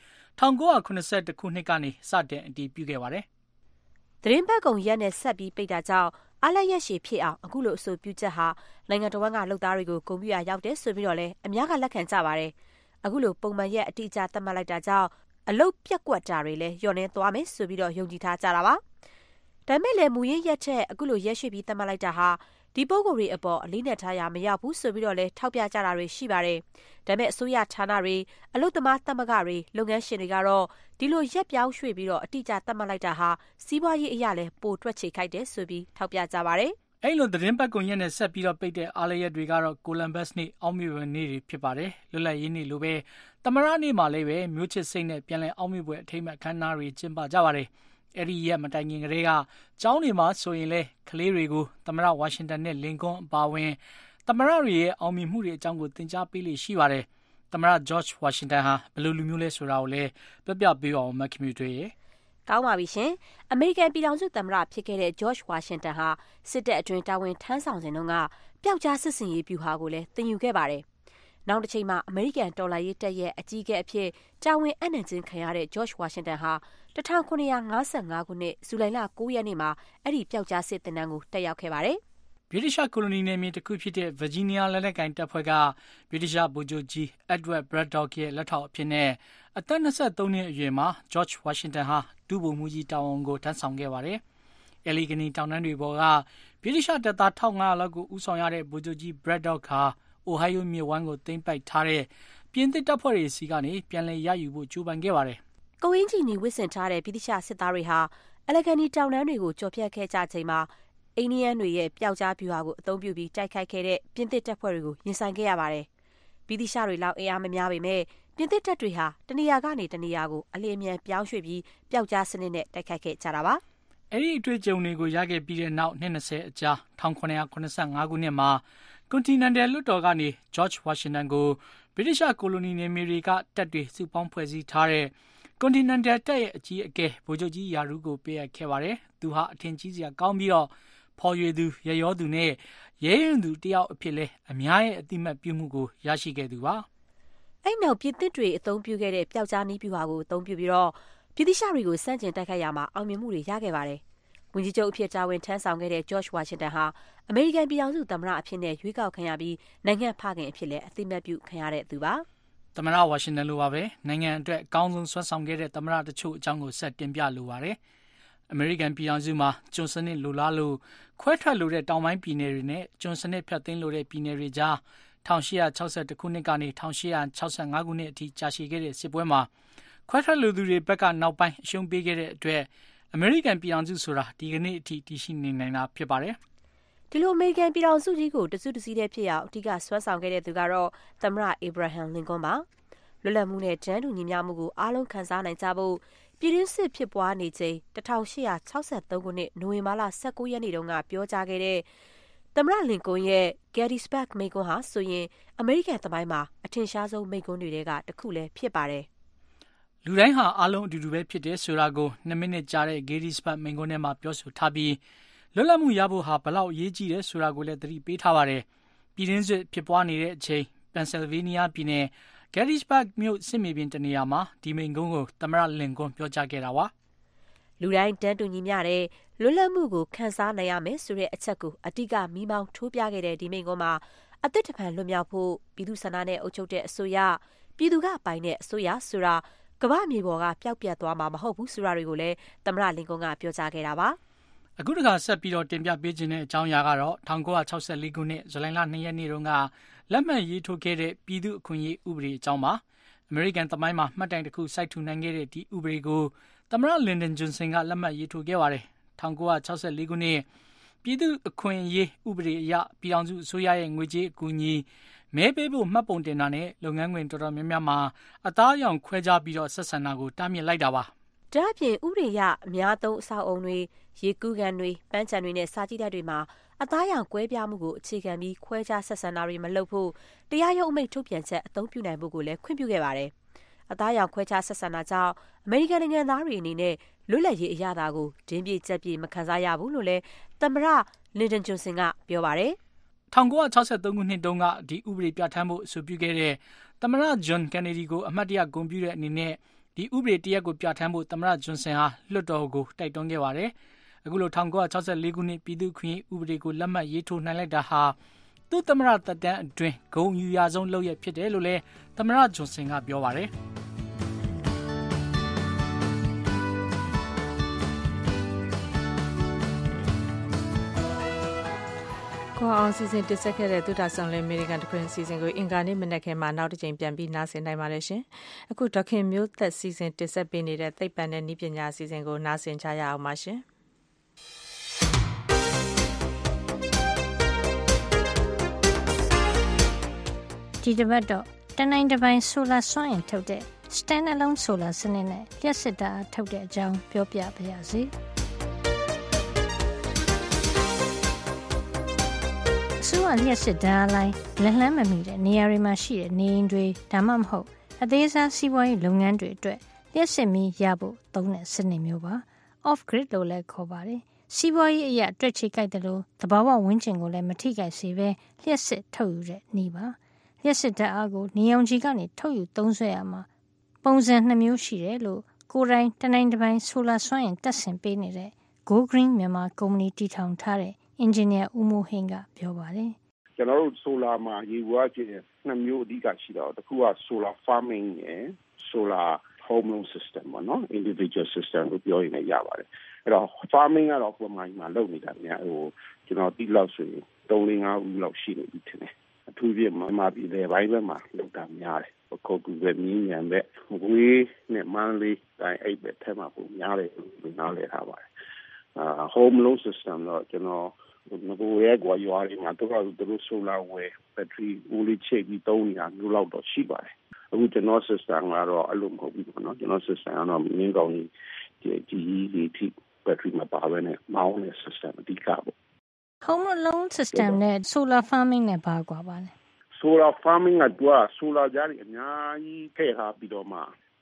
Speaker 1: 1982ခုနှစ်ကနေစတင်အတည်ပြုခဲ့ပါတယ်
Speaker 16: ။သတင်းပတ်ကုန်ရက်နဲ့ဆက်ပြီးပိတ်တာကြောင့်အားလပ်ရက်ရှည်ဖြစ်အောင်အခုလိုအဆိုပြုချက်ဟာနိုင်ငံတော်ဝန်ကလုပ်သားတွေကိုဂုဏ်ပြုရာရောက်တယ်ဆိုပြီးတော့လည်းအများကလက်ခံကြပါတယ်။အခုလိုပုံမှန်ရက်အတိအကျသတ်မှတ်လိုက်တာကြောင့်အလုပ်ပြက်ကွက်တာတွေလည်းလျော့နေသွားမယ်ဆိုပြီးတော့ယုံကြည်ထားကြတာပါ။ဒါပေမဲ့လည်းမူရင်းရက်ထက်အခုလိုရက်ရွှေ့ပြီးသတ်မှတ်လိုက်တာဟာဒီပုဂ္ဂိုလ်တွေအပေါ်အလေးနဲ့ထားရမရောက်ဘူးဆိုပြီးတော့လည်းထောက်ပြကြတာတွေရှိပါတယ်။ဒါပေမဲ့အစိုးရဌာနတွေအလုပ်သမားသမဂ္ဂတွေလုပ်ငန်းရှင်တွေကတော့ဒီလိုရက်ပြောင်းရွှေ့ပြီးတော့အတိအကျသတ်မှတ်လိုက်တာဟာစီးပွားရေးအရာလည်းပိုတွက်ချေခိုက်တယ်ဆိုပြီးထောက်ပြကြပါတယ်
Speaker 1: ။အဲ့လိုသတင်းပတ်ကုန်ရက်နဲ့ဆက်ပြီးတော့ပိတ်တဲ့အားလပ်ရက်တွေကတော့ Columbus နေ့အောက်မေ့ပွဲနေ့တွေဖြစ်ပါတယ်။လွတ်လပ်ရေးနေ့လိုပဲသမ္မတနေ့မှာလည်းပဲမျိုးချစ်စိတ်နဲ့ပြန်လည်အောက်မေ့ပွဲအထိမ်းအမှတ်အခမ်းအနားတွေကျင်းပကြပါတယ်။အဲ့ဒီရက်မတိုင်ခင်ကတည်းကကျောင်းတွေမှာဆိုရင်လေကလေးတွေကိုသမ္မတဝါရှင်တန်နဲ့လင်ကွန်းအပါအဝင်သမ္မတတွေရဲ့အောင်မြင်မှုတွေအကြောင်းကိုသင်ကြားပေးလိရှိပါတယ်။သမ္မတ George Washington ဟာဘယ်လိုလူမျိုးလဲဆိုတာကိုလည်းပြပေးအောင်မခင်မြူတွေရဲ့
Speaker 16: ကောင်းပါပြီရှင်အမေရိကန်ပြည်ထောင်စုသမ္မတဖြစ်ခဲ့တဲ့ George Washington ဟာစစ်တပ်အတွင်းတာဝန်ထမ်းဆောင်စဉ်တုန်းကပျောက်ကြားစစ်စင်ရေးဗျူဟာကိုလည်းသင်ယူခဲ့ပါတယ်။နောက်တစ်ချိန်မှာအမေရိကန်တော်လှန်ရေးတပ်ရဲ့အကြီးအကဲအဖြစ်တာဝန်အပ်နှံခြင်းခံရတဲ့ George Washington ဟာ1955ခုနှစ်ဇူလိုင်လ9ရက်နေ့မှာအဲ့ဒီပျောက်ကြားစစ်သင်တန်းကိုတက်ရောက်ခဲ့ပါတယ်
Speaker 1: ဗြိတိရှ်ကိုလိုနီနယ်မြေတစ်ခုဖြစ်တဲ့ Virginia လက်နက်ကိုင်တပ်ဖွဲ့ကဗြိတိရှ်ဗိုလ်ချုပ်ကြီး Edward Braddock ရဲ့လက်ထောက်အဖြစ်နဲ့အသက်23နှစ်အရွယ်မှာ George Washington ဟာဒုဗိုလ်မှူးကြီးတာဝန်ကိုထမ်းဆောင်ခဲ့ပါတယ်။ Allegheny တောင်တန်းတွေပေါ်ကဗြိတိရှ်တပ်သား1500လောက်ကိုဦးဆောင်ရတဲ့ဗိုလ်ချုပ်ကြီး Braddock ဟာ Ohio မြစ်ဝှမ်းကိုသိမ်းပိုက်ထားတဲ့ပြင်သစ်တပ်ဖွဲ့တွေစီကနေပြန်လည်ရယူဖို့ကြိုးပမ်းခဲ့ပါတယ်
Speaker 16: ။ကိုအင်းကြီးနီဝစ်ဆင်ထားတဲ့ဗြိတိရှ်စစ်သားတွေဟာ Allegheny တောင်တန်းတွေကိုကျော်ဖြတ်ခဲ့ကြချိန်မှာအိန္ဒိယန်တွေရဲ့ပျောက်ကြားဗျူဟာကိုအသုံးပြုပြီးတိုက်ခိုက်ခဲ့တဲ့ပြင်သစ်တပ်ဖွဲ့တွေကိုရင်ဆိုင်ခဲ့ရပါတယ်။ဗြိတိရှ်တွေလောက်အင်အားမများပေမဲ့ပြင်သစ်တပ်တွေဟာတနေရာကနေတနေရာကိုအလျင်အမြန်ပြောင်းရွှေ့ပြီးပျောက်ကြားစနစ်နဲ့တိုက်ခိုက်ခဲ့ကြတာပါ
Speaker 1: ။အဲ့ဒီအတွေ့အကြုံတွေကိုရခဲ့ပြီးတဲ့နောက်နှစ်20အကြာ1985ခုနှစ်မှာ Continental လွှတ်တော်ကနေ George Washington ကိုဗြိတိရှ်ကိုလိုနီနယ်မြေတွေကတပ်တွေစုပေါင်းဖွဲ့စည်းထားတဲ့ Continental တပ်ရဲ့အကြီးအကဲဗိုလ်ချုပ်ကြီးရာထူးကိုပေးအပ်ခဲ့ပါတယ်။သူဟာအထင်ကြီးစရာကောင်းပြီးတော့ဖော်ရွေသူရရောသူနဲ့ရဲရင်သူတယောက်အဖြစ်လဲအများရဲ့အတိမတ်ပြုမှုကိုရရှိခဲ့သူပါ
Speaker 16: ။အဲ့နောက်ပြည်သစ်တွေအသုံးပြုခဲ့တဲ့ပျောက်ကြားနည်းပြူဟာကိုအသုံးပြုပြီးတော့ပြည်သူ့ရှတွေကိုစန့်ကျင်တိုက်ခိုက်ရမှာအောင်မြင်မှုတွေရခဲ့ပါတယ်။ဝန်ကြီးချုပ်အဖြစ်တာဝန်ထမ်းဆောင်ခဲ့တဲ့ George Washington ဟာအမေရိကန်ပြည်ထောင်စုသမ္မတအဖြစ်နဲ့ရွေးကောက်ခံရပြီးနိုင်ငံဖခင်အဖြစ်လည်းအသိအမှတ်ပြုခံရတဲ့သူပါ
Speaker 1: ။သမ္မတဝါရှင်တန်လိုပါပဲနိုင်ငံအတွက်အကောင်းဆုံးဆွမ်းဆောင်ခဲ့တဲ့သမ္မတတချို့အကြောင်းကိုဆက်တင်ပြလိုပါတယ်။အမေရိကန်ပြည်ထောင်စုမှာကျွန်းစနစ်လိုလားလို့ခွဲထွက်လိုတဲ့တောင်ပိုင်းပြည်နယ်တွေနဲ့ကျွန်းစနစ်ဖြတ်သိမ်းလိုတဲ့ပြည်နယ်တွေကြား1862ခုနှစ်ကနေ1865ခုနှစ်အထိကြာရှည်ခဲ့တဲ့စစ်ပွဲမှာခွဲထွက်လူသူတွေဘက်ကနောက်ပိုင်းအရှုံးပေးခဲ့တဲ့အတွက်အမေရိကန်ပြည်ထောင်စုဆိုတာဒီကနေ့အထိတည်ရှိနေနိုင်တာဖြစ်ပါတယ်
Speaker 16: ။ဒီလိုအမေရိကန်ပြည်ထောင်စုကြီးကိုတစုတစည်းတည်းဖြစ်အောင်အဓိကဆွဲဆောင်ခဲ့တဲ့သူကတော့သမ္မတအေဗရာဟမ်လင်ကွန်းပါ။လွတ်လပ်မှုနဲ့တန်းတူညီမျှမှုကိုအားလုံးခံစားနိုင်ကြဖို့ပြည်တွင်းစစ်ဖြစ်ပွားနေချိန်1863ခုနှစ်နိုဝင်ဘာလ19ရက်နေ့တုန်းကပြောကြားခဲ့တဲ့သမ္မတလင်ကွန်းရဲ့ Gettysburg မိန့်ခွန်းဟာဆိုရင်အမေရိကန်သမိုင်းမှာအထင်ရှားဆုံးမိန့်ခွန်းတွေကတစ်ခုလည်းဖြစ်ပါတယ်
Speaker 1: ။လူတိုင်းဟာအားလုံးအတူတူပဲဖြစ်တယ်ဆိုတာကို2မိနစ်ကြာတဲ့ Gettysburg မိန့်ခွန်းထဲမှာပြောဆိုထားပြီးလွတ်လပ်မှုရဖို့ဟာဘလောက်အရေးကြီးတယ်ဆိုတာကိုလည်းသတိပေးထားပါတယ်။ပြည်တွင်းစစ်ဖြစ်ပွားနေတဲ့အချိန် Pennsylvania ပြည်နယ် Gettysburg မြို့စစ်မြေပြင်တနေရာမှာဒီမိန့်ခွန်းကိုသမ္မတလင်ကွန်းပြောကြားခဲ့တာပါ
Speaker 16: ။လူတိုင်းတန်းတူညီမျှတဲ့လွတ်လပ်မှုကိုခံစားနိုင်ရမယ်ဆိုတဲ့အချက်ကိုအတိအကမိမောင်းထိုးပြခဲ့တဲ့ဒီမိန့်ခွန်းမှာအသစ်တစ်ဖန်လွတ်မြောက်ဖို့ပြည်သူ့ဆန္ဒနဲ့အုပ်ချုပ်တဲ့အစိုးရပြည်သူကပိုင်တဲ့အစိုးရဆိုတာကမ္ဘာမြေပေါ်ကပျောက်ပြတ်သွားမှာမဟုတ်ဘူးဆိုတာတွေကိုလည်းသမ္မတလင်ကွန်းကပြောကြားခဲ့တာပါ
Speaker 1: ။အခုတခါဆက်ပြီးတော့တင်ပြပေးခြင်းတဲ့အကြောင်းအရာကတော့1964ခုနှစ်ဇူလိုင်လ2ရက်နေ့တုန်းကလက်မှတ်ရေးထိုးခဲ့တဲ့ပြည်သူ့အခွင့်အရေးဥပဒေအကြောင်းပါ။အမေရိကန်သမိုင်းမှာမှတ်တိုင်တစ်ခုစိုက်ထူနိုင်ခဲ့တဲ့ဒီဥပဒေကိုသမ္မတလင်ဒန်ဂျွန်ဆင်ကလက်မှတ်ရေးထိုးခဲ့ပါတယ်။1964ခုနှစ်ပြည်သူ့အခွင့်အရေးဥပဒေအရပြည်ထောင်စုအစိုးရရဲ့ငွေကြေးအကူအညီမဲပေးဖို့မှတ်ပုံတင်တာနဲ့လုပ်ငန်းခွင်တော်တော်များများမှာအသားအရောင်ခွဲခြားပြီးတော့ဆက်ဆံတာကိုတားမြစ်လိုက်တာပါ
Speaker 16: ။ဒါ့အပြင်ဥပဒေရအများသုံးအဆောက်အုံတွေရေကူးကန်တွေပန်းခြံတွေနဲ့စာကြည့်တိုက်တွေမှာအသားအရောင်ကွဲပြားမှုကိုအခြေခံပြီးခွဲခြားဆက်ဆံတာတွေမလုပ်ဖို့တရားရုံးအမိန့်ထုတ်ပြန်ချက်အသုံးပြုနိုင်ဖို့ကိုလည်းခွင့်ပြုခဲ့ပါတယ်။အသားအရောင်ခွဲခြားဆက်ဆံတာကြောင့်အမေရိကန်နိုင်ငံသားတွေအနေနဲ့လွတ်လပ်ရေးအရသာကိုဒင်းပြကြက်ပြမခံစားရဘူးလို့လည်းသမ္မတလင်ဒန်ဂျွန်ဆင်ကပြောပါတယ်
Speaker 1: ။1963ခုနှစ်တုန်းကဒီဥပဒေပြဋ္ဌာန်းဖို့အဆိုပြုခဲ့တဲ့သမ္မတဂျွန်ကန်နဒီကိုအမတ်တရဂုဏ်ပြုတဲ့အနေနဲ့ဒီဥပဒေတရက်ကိုပြဋ္ဌာန်းဖို့သမ္မတဂျွန်ဆင်ဟာလွှတ်တော်ကိုတိုက်တွန်းခဲ့ပါတယ်။အခုလို1964ခုနှစ်ပြည်သူ့ခွင့်ဥပဒေကိုလက်မှတ်ရေးထိုးနိုင်လိုက်တာဟာသူ့သမ္မတသက်တမ်းအတွင်းဂုဏ်ယူရဆုံးလုပ်ရဖြစ်တယ်လို့လည်းသမ္မတဂျွန်ဆင်ကပြောပါတယ်။
Speaker 2: ကိုအောင်စီစဉ်တက်ဆက်ခဲ့တဲ့သုတဆောင်လဲအမေရိကန်တခွင်စီစဉ်ကိုအင်္ဂါနေ့မနက်ခင်းမှာနောက်တစ်ချိန်ပြန်ပြီးနားဆင်နိုင်ပါတယ်ရှင်။အခုဒေါခင်မျိုးသက်စီစဉ်တက်ဆက်ပေးနေတဲ့သိပ္ပံနဲ့နည်းပညာစီစဉ်ကိုနားဆင်ကြရအောင်ပါရှင်။
Speaker 6: ဒီတစ်ပတ်တော့တနိုင်တစ်ပိုင်းဆိုလာစွမ်းအင်ထုတ်တဲ့ standalone solar စနစ်နဲ့လျှက်စစ်ဓာတ်ထုတ်တဲ့အကြောင်းပြောပြပါရစေ။ဆိုးရလျှက်စစ်ဓာတ်လိုင်းလက်လှမ်းမမီတဲ့နေရာတွေမှာရှိတဲ့နေအိမ်တွေဒါမှမဟုတ်အသေးစားစီးပွားရေးလုပ်ငန်းတွေအတွက်လျှက်စစ်မီးရဖို့သုံးတဲ့စနစ်မျိုးပါ off grid လို့လည်းခေါ်ပါတယ်စီးပွားရေးအရာတွက်ချေကြိုက်တယ်လို့သဘာဝဝန်းကျင်ကိုလည်းမထိခိုက်စေဘဲလျှက်စစ်ထုတ်ယူတဲ့နည်းပါလျှက်စစ်ဓာတ်အားကိုနေအောင်ခြည်ကနေထုတ်ယူသုံးစွဲရမှာပုံစံ2မျိုးရှိတယ်လို့ကိုယ်တိုင်တနိုင်တစ်ပိုင်းဆိုလာစွမ်းအင်တက်ဆင်ပေးနေတဲ့ Go Green မြန်မာကုမ္ပဏီတည်ထောင်ထားတဲ့အင်ဂျင်နီယာဦးမိုးဟင်းကပြောပါတယ်
Speaker 22: ကျွန်တော်တို့ဆိုလာမှာရေဝါကျ2မျိုးအဓိကရှိတော့တစ်ခုက solar farming ရယ် solar home loan system ပေါ့နော် individual system ကိုပြောရင်လည်းရပါတယ်အဲ့တော့ farming ကတော့ပုံမှန်မှာလုပ်နေတာများကျွန်တော်ဒီလောက်ဆိုရင်3-5ဦးလောက်ရှိနေပြီထင်တယ်အထူးဖြင့်မှာပြည်လေပိုင်းဘက်မှာလုပ်တာများတယ်ခုတ်ကူပဲမြင်းညံပဲဝေးနဲ့မန်းလေးတိုင်းအဲ့ဘက်ထဲမှာပုံများတယ်လို့နားလည်ထားပါတယ်home loan system တော့ကျွန်တော်ငိုရဲကွာရွာတွေမှာတို့ solar ware battery ဦးလေးချိတ်ပြီးသုံးနေတာမျိုးလောက်တော့ရှိပါတယ်အခုကျွန်တော် system ကတော့အဲ့လိုမဟုတ်ဘူးပေါ့နော်ကျွန်တော် system ကတော့မြင်းကောင်းကြီးထိ battery မပါဘဲနဲ့မောင်းတဲ့ system အဓိကပေါ့
Speaker 6: home loan system နဲ့ solar farming နဲ့ဘာကွာပါလဲ
Speaker 22: solar farming ကသူက solar ကြားတွေအများကြီးထည့်ထားပြီးတော့မှ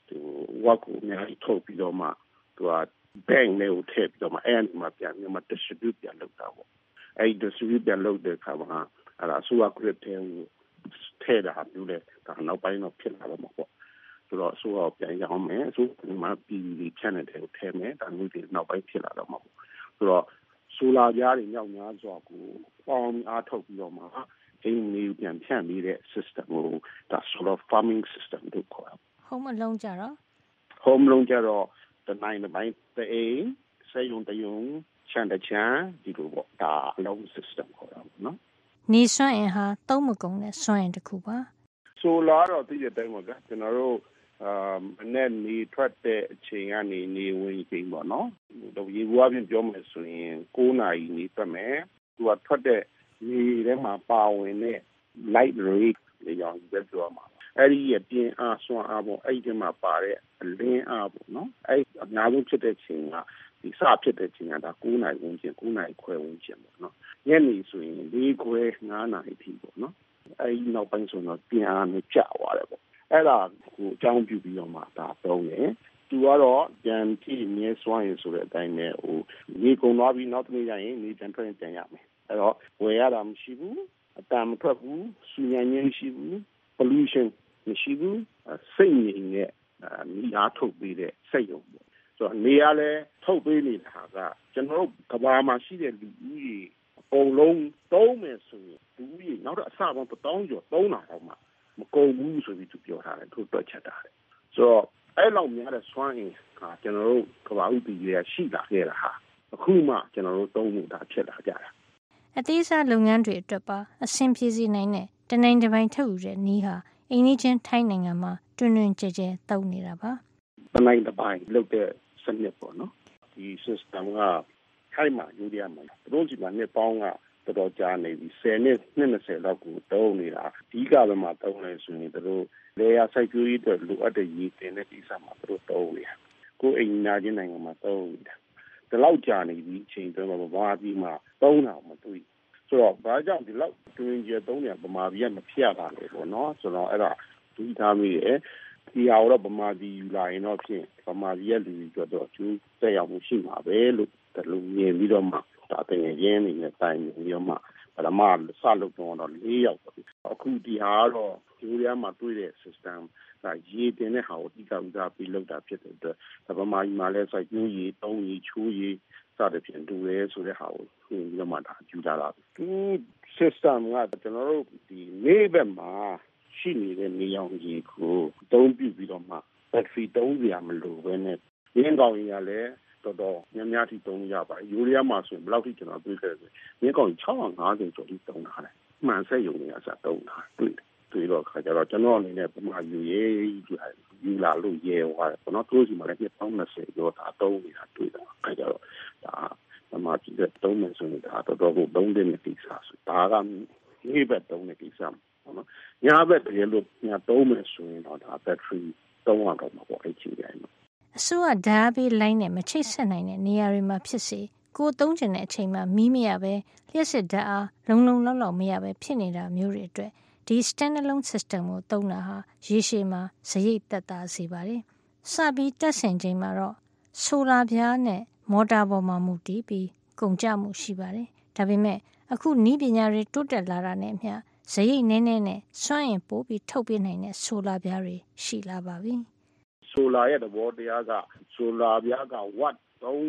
Speaker 22: whatကိုအများကြီးထုတ်ပြီးတော့မှသူက bank နဲ့ကိုထည့်ပြီးတော့မှအဲ့ဒီမှာပြန်ပြီးမှ distribute ပြန်လုပ်တာပေါ့အဲ့ distribute ပြန်လုပ်တဲ့အခါမှာအဲ့ဒါအစိုးရ grid ထဲကိုထည့်တာမျိုးလေဒါနောက်ပိုင်းတော့ဖြစ်လာတော့မှာပေါ့ဆိုတော့အစိုးရပြန်ရောင်းမယ်အစိုးရမှာပြည်ပြည် channel တွေကိုထည့်မယ်ဒါမျိုးတွေနောက်ပိုင်းဖြစ်လာတော့မှာပေါ့ဆိုတော့ဆိုလာပြားတွေမြောက်များစွာကိုပေါင်းအားထုတ်ပြီးတော့မှအိမ်လေးပြန်ဖြန့်ပြီးတဲ့ system ကိုဒါ solar farming system လို့ခေါ်တာ
Speaker 6: home အလုံးကြတော့
Speaker 22: home လုံးကြတော့တနိုင်တစ်ပိုင်းတအိမ်စေယုံတယုံချန်တချန်ဒီလိုပေါ့ဒါအလုံး system ခေါ်တာပေါ့နော်
Speaker 6: နေစွမ်းအင်ဟာသုံးမကုန်တဲ့စွမ်းအင်တစ်ခုပါ
Speaker 22: solar တော့သိတဲ့အတိုင်းပါဗျာကျွန်တော်တို့မနေ့နေထွက်တဲ့အချိန်ကနေနေဝင်ချိန်ပေါ့နော်တော့ရေဘူးအပြင်ပြောမယ်ဆိုရင်9နာရီနေထွက်မယ်သူကထွက်တဲ့နေထဲမှာပါဝင်တဲ့ light ray တွေရောပဲပြောမှာအဲ့ဒီအပြင်အားစွမ်းအားပေါ့အဲ့ဒီမှာပါတဲ့အလင်းအားပေါ့နော်အဲ့အများဆုံးဖြစ်တဲ့ချိန်ကဒီစဖြစ်တဲ့ချိန်ကဒါ9နာရီဝန်းကျင်9နာရီခွဲဝန်းကျင်ပေါ့နော်ညနေဆိုရင်4ခွဲ9နာရီထိပေါ့နော်အဲ့ဒီနောက်ပိုင်းဆိုတော့ပြန်အားနဲ့ကြာသွားတယ်ပေါ့အဲ့ဒါကိုအကြောင်းပြုပြီးတော့မှဒါသုံးတယ်သူကတော့ပြန်ကြည့်မြဲစွမ်းရည်ဆိုတဲ့အတိုင်းနဲ့ဟိုနေကုန်သွားပြီးနောက်တစ်နေ့ကျရင်နေပြန်ထွက်ပြန်ရမယ်အဲ့တော့ဝယ်ရတာမရှိဘူးအတန်မထွက်ဘူးစူညံညင်းမရှိဘူး pollution မရှိဘူးစိတ်ငြိမ်တဲ့နေအားထုတ်ပေးတဲ့စိတ်ရုံပေါ့ဆိုတော့နေရာလဲထုတ်ပေးနေတာကကျွန်တော်တို့ကဘာမှာရှိတဲ့လူဦးရေအကုန်လုံးသုံးမယ်ဆိုရင်လူဦးရေနောက်တော့အစပေါင်း1000ကျော်သုံးတာတော့မှမကုန်ဘူးဆိုပြီးသူပြောထားတယ်သူတွက်ချက်တာတယ်ဆိုတော့အဲ့လောက်များတဲ့စွမ်းအင်ကကျွန်တော်တို့ကဘာဥပဒေရရှိလာခဲ့တာဟာအခုမှကျွန်တော်တို့သုံးလို့ဒါဖြစ်လာကြတာ
Speaker 6: အသေးစားလုပ်ငန်းတွေအတွက်ပါအဆင်ပြေစေနိုင်တဲ့တနိုင်တစ်ပိုင်းထုတ်ယူတဲ့နည်းဟာအိမ်နီးချင်းထိုင်းနိုင်ငံမှာတွင်တွင်ကျဲကျဲသုံးနေတာပါ
Speaker 22: တနိုင်တစ်ပိုင်းလုပ်တဲ့စနစ်ပေါ့နော်ဒီ system ကထိုင်းမှာယူရမှာတို့ဒီမှာနှစ်ပေါင်းကတော်တော်ကြာနေပြီ10နှစ်20လောက်ကိုတုံးနေတာအဓိကဘယ်မှာတုံးလဲဆိုရင်တို့လေယာစိုက်ပျိုးရေးအတွက်လိုအပ်တဲ့ရေတင်တဲ့ကိစ္စမှာတို့တုံးနေတာကိုယ်အိမ်နာချင်းနိုင်ငံမှာတုံးနေတာဒီလောက်ကြာနေပြီအချိန်တွင်းမှာဘာပြီးမှတုံးတာမတွေ့ဆိုတော့ဘာကြောင့်ဒီလောက်တွင်ကျတုံးနေဗမာပြည်ကမဖြတ်ပါလေပေါ့နော်ဆိုတော့အဲ့ဒါဒီသားမိရဲ့ဒီဟာတော့ဗမာပြည်ယူလာရင်တော့ဖြင့်ဗမာပြည်ရဲ့လူတွေတော့ကျူးတက်ရောက်မှုရှိမှာပဲလို့ဒီလိုမြင်ပြီးတော့မှဒါတကယ်ရင်းနေတဲ့တိုင်းပြီးတော့မှပထမစလုပ်တော့4ယောက်ပေါ့အခုဒီဟာကတော့ယူရီးယားမှာတွေ့တဲ့ system ကရေတင်တဲ့ဟာကိုတိကျဥစားပြီးလုပ်တာဖြစ်တဲ့အတွက်ဗမာပြည်မှာလည်းစိုက်ပျိုးရေးတုံးရေးချိုးရေးစသဖြင့်တူရဲဆိုတဲ့ဟာကိုသင်ပြီးတော့မှဒါယူလာတာဒီ system ကကျွန်တော်တို့ဒီနေဘက်မှာရှိနေတဲ့နေရောင်ခြည်ကိုတုံးပြပြီးတော့မှ battery တုံးစရာမလိုဘဲနဲ့ရင်းကောင်ကြီးကလည်းတော်တော်များများထိတုံးရပါတယ်ယူရီးယားမှာဆိုရင်ဘယ်လောက်ထိကျွန်တော်တွေ့ခဲ့လဲရင်းကောင်650ကျော်ထိတုံးထားတယ်မှန်ဆက်ယုံနေရစတုံးထားတွေ့တော့ခါကြတော့ကျွန်တော်အနေနဲ့ပမာယူလာလို့ရဲသွားတယ်ပေါ့နော်သူတို့စီမှာလည်း20ကျော်ဒါတုံးနေတာတွေ့တော့ခါကြတော့ဒါပမာပြည်တဲ့တုံးနေဆိုရင်ဒါတော်တော်ကိုတုံးတဲ့ကိစ္စဆိုဒါကဒီဘက်တုံးတဲ့ကိစ္စပေါ့နော်ညာဘက်တကယ်လို့ညာတုံးမယ်ဆိုရင်တော့ဒါ battery တုံးရတော့မှာပေါ့အဲ့ချိန်တိုင်း
Speaker 6: အစိုးရဓာတ်ပေးလိုင်းနဲ့မချိတ်ဆက်နိုင်တဲ့နေရာတွေမှာဖြစ်စေကိုသုံးကျင်တဲ့အချိန်မှာမီးမရပဲလျှက်စစ်ဓာတ်အားလုံလောက်မရပဲဖြစ်နေတာမျိုးတွေအတွက်ဒီ standalone system ကိုသုံးတာဟာရေရှည်မှာစရိတ်သက်သာစေပါတယ်။စပြီးတက်ဆင်ချိန်မှာတော့ဆိုလာပြားနဲ့မော်တာပေါ်မှာမူတည်ပြီးကုန်ကျမှုရှိပါတယ်။ဒါပေမဲ့အခုနည်းပညာတွေတိုးတက်လာတာနဲ့အမျှစရိတ်နည်းနဲ့စွမ်းအင်ပိုပြီးထုတ်ပေးနိုင်တဲ့ဆိုလာပြားတွေရှိလာပါပြီ
Speaker 22: ။ဆိုလာရဲ့သဘောတရားကဆိုလာပြားကဝတ်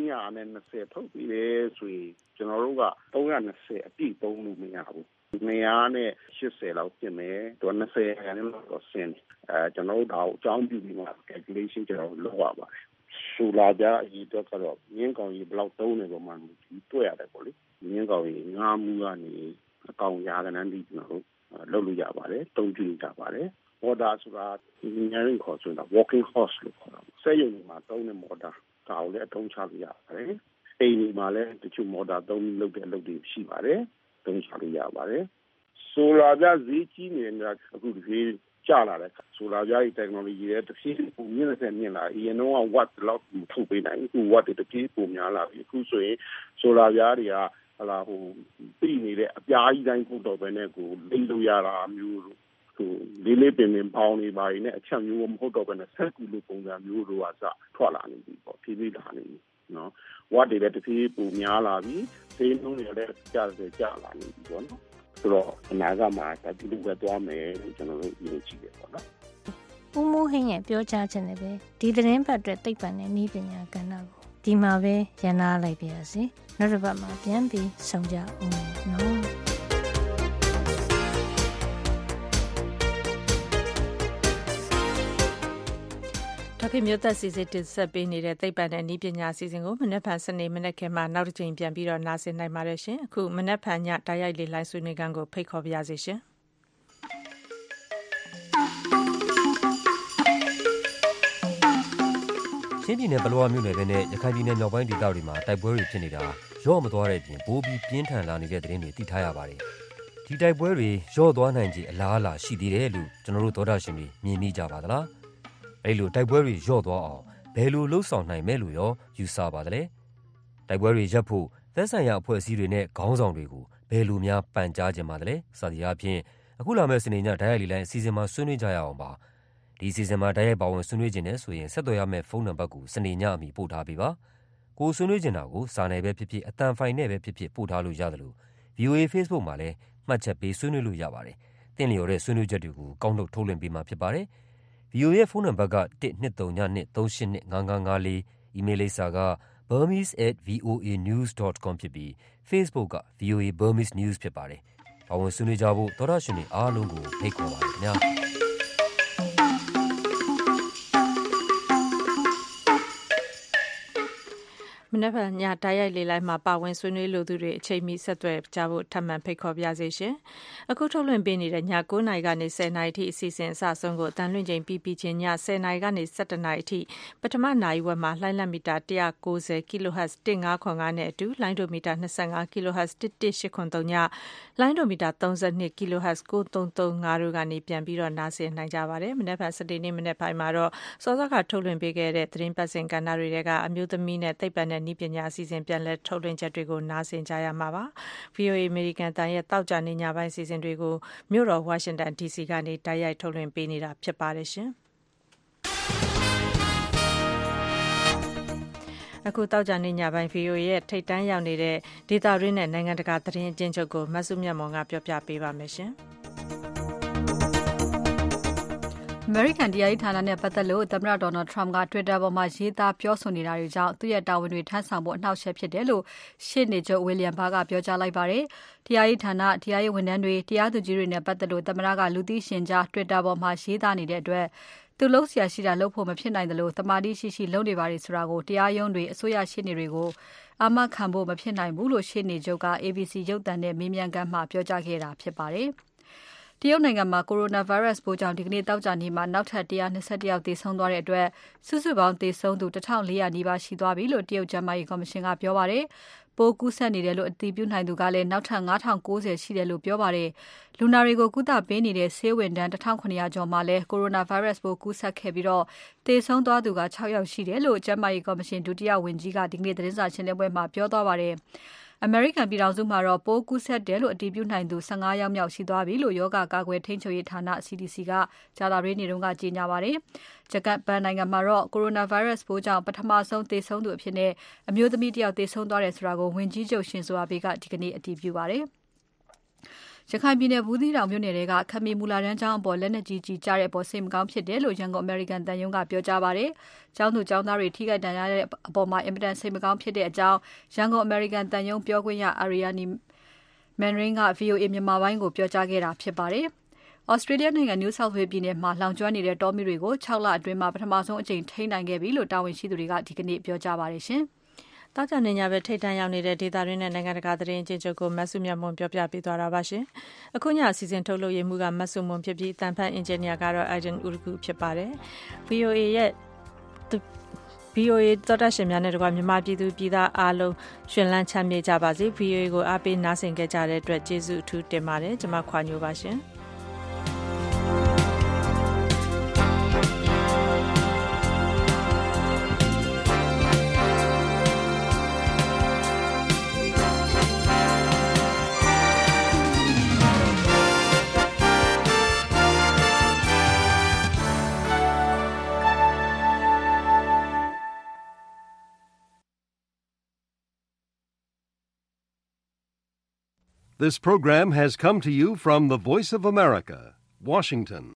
Speaker 22: 320ထုတ်ပြီးတယ်ဆိုရင်ကျွန်တော်တို့က320အပြည့်သုံးလို့မရဘူး280လောက်ပြင်မယ်သူ20ရာခိုင်နှုန်းတော့ဆင်းကျွန်တော်တို့ဒါကိုအကြောင်းပြုပြီးမှ calculation ကျွန်တော်လုပ်ရပါတယ်ဆိုလာပြအရေးတော့ကတော့မြင်းကောင်ကြီးဘယ်လောက်သုံးနေပုံမှန်တွေ့ရတယ်ပေါ့လေမြင်းကောင်ကြီးငါးမူကနေအကောင်ရာကနန်းဒီကျွန်တော်တို့လုပ်လို့ရပါတယ်တုံးပြကြပါတယ်မော်တာဆိုတာ engineering ခေါ်ဆိုတာ walking horse လို့ခေါ်တာစက်ရုံမှာသုံးတဲ့မော်တာဒါကိုလည်းအသုံးချလို့ရပါတယ်အိမ်ဒီမှာလည်းတချို့မော်တာသုံးလုပ်တဲ့အလုပ်တွေရှိပါတယ်သုံးချလို့ရပါတယ်ဆိုလာပြဈေးကြီးနေတာအခုဒီဈေးကျလာတဲ့ဆိုလာပြရဲ့ technology ရဲ့တစ်ပြေးပုံမြင့်လာအရင်တော့ watt လောက်ထုတ်ပေးနိုင်အခု watt တွေတစ်ပြေးပုံများလာပြီအခုဆိုရင်ဆိုလာပြတွေကဟလာဟိုပြည်နေတဲ့အပြားကြီးတိုင်းပို့တော့ပဲနဲ့ကိုလိမ့်လို့ရတာမျိုးလေးပင်ပေါင်းနေပါရင်လည်းအချက်မျိုးမဟုတ်တော့ဘဲနဲ့ဆက်ကူလိုပုံစံမျိုးတို့ကစထွက်လာနေပြီပေါ့ဖြည်းဖြည်းလာနေပြီနော်ဝတ်တွေလည်းတစ်ဖြည်းပုံများလာပြီဈေးနှုန်းတွေလည်းကျလာနေပြီပေါ့နော်ဆိုတော့အနာဂတ်မှာဒီလိုပဲသွားမယ်လို့ကျွန်တော်တို့ယုံကြည်တယ်ပေါ့နော်
Speaker 6: ဦးမိုးဟင်းရဲ့ပြောကြားချက်နဲ့ပဲဒီသတင်းပတ်အတွက်သိပ္ပံနဲ့နည်းပညာကဏ္ဍကိုဒီမှာပဲရန်နာလိုက်ပါရစေနောက်တစ်ပတ်မှာပြန်ပြီးဆုံကြအောင်နော်
Speaker 2: ဒေါက်တာမျိုးသက်စီစစ်တင်ဆက်ပေးနေတဲ့သိပ္ပံနဲ့နည်းပညာအစီအစဉ်ကိုမနက်ဖြန်စနေမနက်ခင်းမှာနောက်တစ်ချိန်ပြန်ပြီးတော့နားဆင်နိုင်ပါတယ်ရှင်အခုမနက်ဖြန်ညတိုက်ရိုက်လေးလိုင်းဆွေးနွေးခန်းကိုဖိတ်ခေါ်ပါရစေရှင်
Speaker 5: ချင်းပြည်နယ်ပလောဝမြို့နယ်ဘက်နဲ့ရခိုင်ပြည်နယ်မြောက်ပိုင်းဒေသတွေမှာတိုက်ပွဲတွေဖြစ်နေတာရော့မသွားတဲ့အပြင်ပိုးပြီးပြင်းထန်လာနေတဲ့သတင်းတွေသိထားရပါတယ်ဒီတိုက်ပွဲတွေရော့သွားနိုင်ခြေအလားအလာရှိသေးတယ်လို့ကျွန်တော်တို့သောတာရှင်တွေမြင်မိကြပါသလားအဲ့လိုတိုက်ပွဲတွေရော့သွားအောင်ဘယ်လိုလှုပ်ဆောင်နိုင်မယ်လို့ရောယူဆပါသလဲတိုက်ပွဲတွေရပ်ဖို့သက်ဆိုင်ရာအဖွဲ့အစည်းတွေနဲ့ခေါင်းဆောင်တွေကိုဘယ်လိုများပန်ကြားကြပါသလဲစသည်အားဖြင့်အခုလာမယ့်စနေညဓာတ်ရိုက်လီလိုင်းအစီအစဉ်မှာဆွေးနွေးကြရအောင်ပါဒီအစီအစဉ်မှာဓာတ်ရိုက်ပါဝင်ဆွေးနွေးခြင်းနဲ့ဆိုရင်ဆက်သွယ်ရမယ့်ဖုန်းနံပါတ်ကိုစနေညအမီပို့ထားပေးပါကိုဆွေးနွေးခြင်းတာကိုစာနယ်ပဲဖြစ်ဖြစ်အတန်ဖိုင်နဲ့ပဲဖြစ်ဖြစ်ပို့ထားလို့ရတယ်လို့ VOA Facebook မှာလည်းမှတ်ချက်ပေးဆွေးနွေးလို့ရပါတယ်သင်လျော်တဲ့ဆွေးနွေးချက်တွေကိုကောက်နှုတ်ထုတ်လွှင့်ပေးမှာဖြစ်ပါတယ်VOA ရဲ့ဖုန်းနံပါတ်က12392385554 email လိပ်စာက burmese@voanews.com ဖြစ်ပြီး Facebook က VOA Burmese News ဖြစ်ပါတယ်။ပါဝင်ဆွေးနွေးကြဖို့သောတာရှင်တွေအားလုံးကိုဖိတ်ခေါ်ပါတယ်ခင်ဗျာ။
Speaker 2: မနက်ဖြန်ညတိုက်ရိုက်လေးလိုက်မှာပါဝင်ဆွေးနွေးလိုသူတွေအချိန်မီဆက်သွယ်ကြဖို့ထပ်မံဖိတ်ခေါ်ပါရစေရှင်။အခုထုတ်လွှင့်ပေးနေတဲ့ည9:00နာရီကနေ10:00နာရီထိအစီအစဉ်အစဆုံးကိုအတန်လွှင့်ချိန်ပြီးချင်းည10:00နာရီကနေ17:00နာရီထိပထမနာရီဝက်မှာလှိုင်းလက်မီတာ190 kHz 1505နဲ့အတူလိုင်းဒိုမီတာ25 kHz 11883ညလိုင်းဒိုမီတာ32 kHz 9335တို့ကနေပြန်ပြီးတော့နားဆင်နိုင်ကြပါတယ်။မနက်ဖြန်စနေနေ့မနက်ပိုင်းမှာတော့စောစောကထုတ်လွှင့်ပေးခဲ့တဲ့သတင်းပတ်စဉ်ကဏ္ဍတွေကအမျိုးသမီးနဲ့သိပ္ပံနဲ့နည်းပညာအစီအစဉ်ပြန်လည်ထုတ်လွှင့်ချက်တွေကိုနားဆင်ကြရမှာပါ။ VOA American တန်ရဲ့တောက်ကြနေညပိုင်းအစီအစဉ်တွေကိုမြို့တော် Washington DC ကနေတိုက်ရိုက်ထုတ်လွှင့်ပေးနေတာဖြစ်ပါတယ်ရှင်။အခုတောက်ကြနေညပိုင်း VOA ရဲ့ထိပ်တန်းရောက်နေတဲ့ဒေတာရင်းနဲ့နိုင်ငံတကာသတင်းအကျဉ်းချုပ်ကိုမဆုမြတ်မောင်ကပြောပြပေးပါမယ်ရှင်။
Speaker 3: American တရားရေးဌာနနဲ့ပတ်သက်လို့သမ္မတ Donald Trump က Twitter ပေါ်မှာရေးသားပြောဆိုနေတာတွေကြောင့်သူ့ရဲ့တာဝန်တွေထမ်းဆောင်ဖို့အနှောက်အယှက်ဖြစ်တယ်လို့ရှေ့နေချုပ် William Barr ကပြောကြားလိုက်ပါတယ်။တရားရေးဌာန၊တရားရေးဝန်ထမ်းတွေ၊တရားသူကြီးတွေနဲ့ပတ်သက်လို့သမ္မတကလူသိရှင်ကြား Twitter ပေါ်မှာရေးသားနေတဲ့အတွက်သူလုပ်စရာရှိတာလုပ်ဖို့မဖြစ်နိုင်သလိုသမာဓိရှိရှိလုပ်နေပါတယ်ဆိုတာကိုတရားရုံးတွေအစိုးရရှေ့နေတွေကိုအာမခံဖို့မဖြစ်နိုင်ဘူးလို့ရှေ့နေချုပ်က ABC ရုပ်သံနဲ့မေးမြန်းခန်းမှာပြောကြားခဲ့တာဖြစ်ပါတယ်။တရုတ်နိုင်ငံမှာ Coronavirus ပိုးကြောင့်ဒီကနေ့သောကြာနေ့မှာနောက်ထပ်121ယောက်သေဆုံးသွားတဲ့အတွက်စုစုပေါင်းသေဆုံးသူ1400နီးပါးရှိသွားပြီလို့တရုတ်ကျန်းမာရေးကော်မရှင်ကပြောပါတယ်။ပိုးကူးစက်နေတယ်လို့အတည်ပြုနိုင်သူကလည်းနောက်ထပ်9090ရှိတယ်လို့ပြောပါတယ်။လူနာတွေကိုကုသပေးနေတဲ့ဆေးဝန်ထမ်း1700ကျော်မှလည်း Coronavirus ပိုးကူးစက်ခဲ့ပြီးတော့သေဆုံးသွားသူက6ယောက်ရှိတယ်လို့ကျန်းမာရေးကော်မရှင်ဒုတိယဝန်ကြီးကဒီကနေ့သတင်းစာရှင်းလင်းပွဲမှာပြောသွားပါတယ်။ American ပြည်ထောင်စုမှာတော့ပိုးကူးစက်တယ်လို့အတည်ပြုနိုင်သူ15ယောက်မြောက်ရှိသွားပြီလို့ရောဂါကာကွယ်ထိန်းချုပ်ရေးဌာန CDC ကကြာသပတေးနေ့တုန်းကကြေညာပါတယ်။ဂျပန်နိုင်ငံမှာတော့ Coronavirus ပိုးကြောင့်ပထမဆုံးသေဆုံးသူအဖြစ်နဲ့အမျိုးသမီးတစ်ယောက်သေဆုံးသွားတယ်ဆိုတာကိုဝန်ကြီးချုပ်ရှင်ဇိုအာဘေးကဒီကနေ့အတည်ပြုပါတယ်။ရခိုင်ပြည်နယ်ဘူးသီးတောင်မြို့နယ်တွေကခမီမူလာတန်းကျောင်းအပေါ်လက်နက်ကြီးကျတဲ့အပေါ်စိတ်မကောင်းဖြစ်တယ်လို့ရန်ကုန် American တန်ယုံကပြောကြားပါတယ်။ကျောင်းသူကျောင်းသားတွေထိခိုက်ဒဏ်ရာရတဲ့အပေါ်မှာအင်မတန်စိတ်မကောင်းဖြစ်တဲ့အကြောင်းရန်ကုန် American တန်ယုံပြောခွင့်ရ Ariani Mandarin က VOA မြန်မာပိုင်းကိုပြောကြားခဲ့တာဖြစ်ပါတယ်။ Australia နိုင်ငံ New South Wales ပြည်နယ်မှာလောင်ကျွမ်းနေတဲ့တောမီးတွေကို6လအတွင်းမှာပထမဆုံးအကြိမ်ထိန်းနိုင်ခဲ့ပြီလို့တာဝန်ရှိသူတွေကဒီကနေ့ပြောကြားပါတယ်ရှင်။တောက်ကြနေညပဲထိတ်တန့်ရောက်နေတဲ့ဒေတာရင်းနဲ့နိုင်ငံတကာသတင်းအကျဉ်းချုပ်ကိုမဆုမြတ်မွန်ပြောပြပေးသွားတာပါရှင်။အခုညအစီအစဉ်ထုတ်လုပ်ရေးမှုကမဆုမွန်ဖြစ်ပြီးတန်ဖန်အင်ဂျင်နီယာကတော့ Aidan Urgu ဖြစ်ပါတယ်။ VOA သောတာရှင်များနဲ့တကွမြန်မာပြည်သူပြည်သားအားလုံးရှင်လန်းချမ်းမြေ့ကြပါစေ။ VOA ကိုအားပေးနားဆင်ခဲ့ကြတဲ့အတွက်ကျေးဇူးအထူးတင်ပါတယ်။ကျွန်မခွာညိုပါရှင်။
Speaker 7: This program has come to you from the Voice of America, Washington.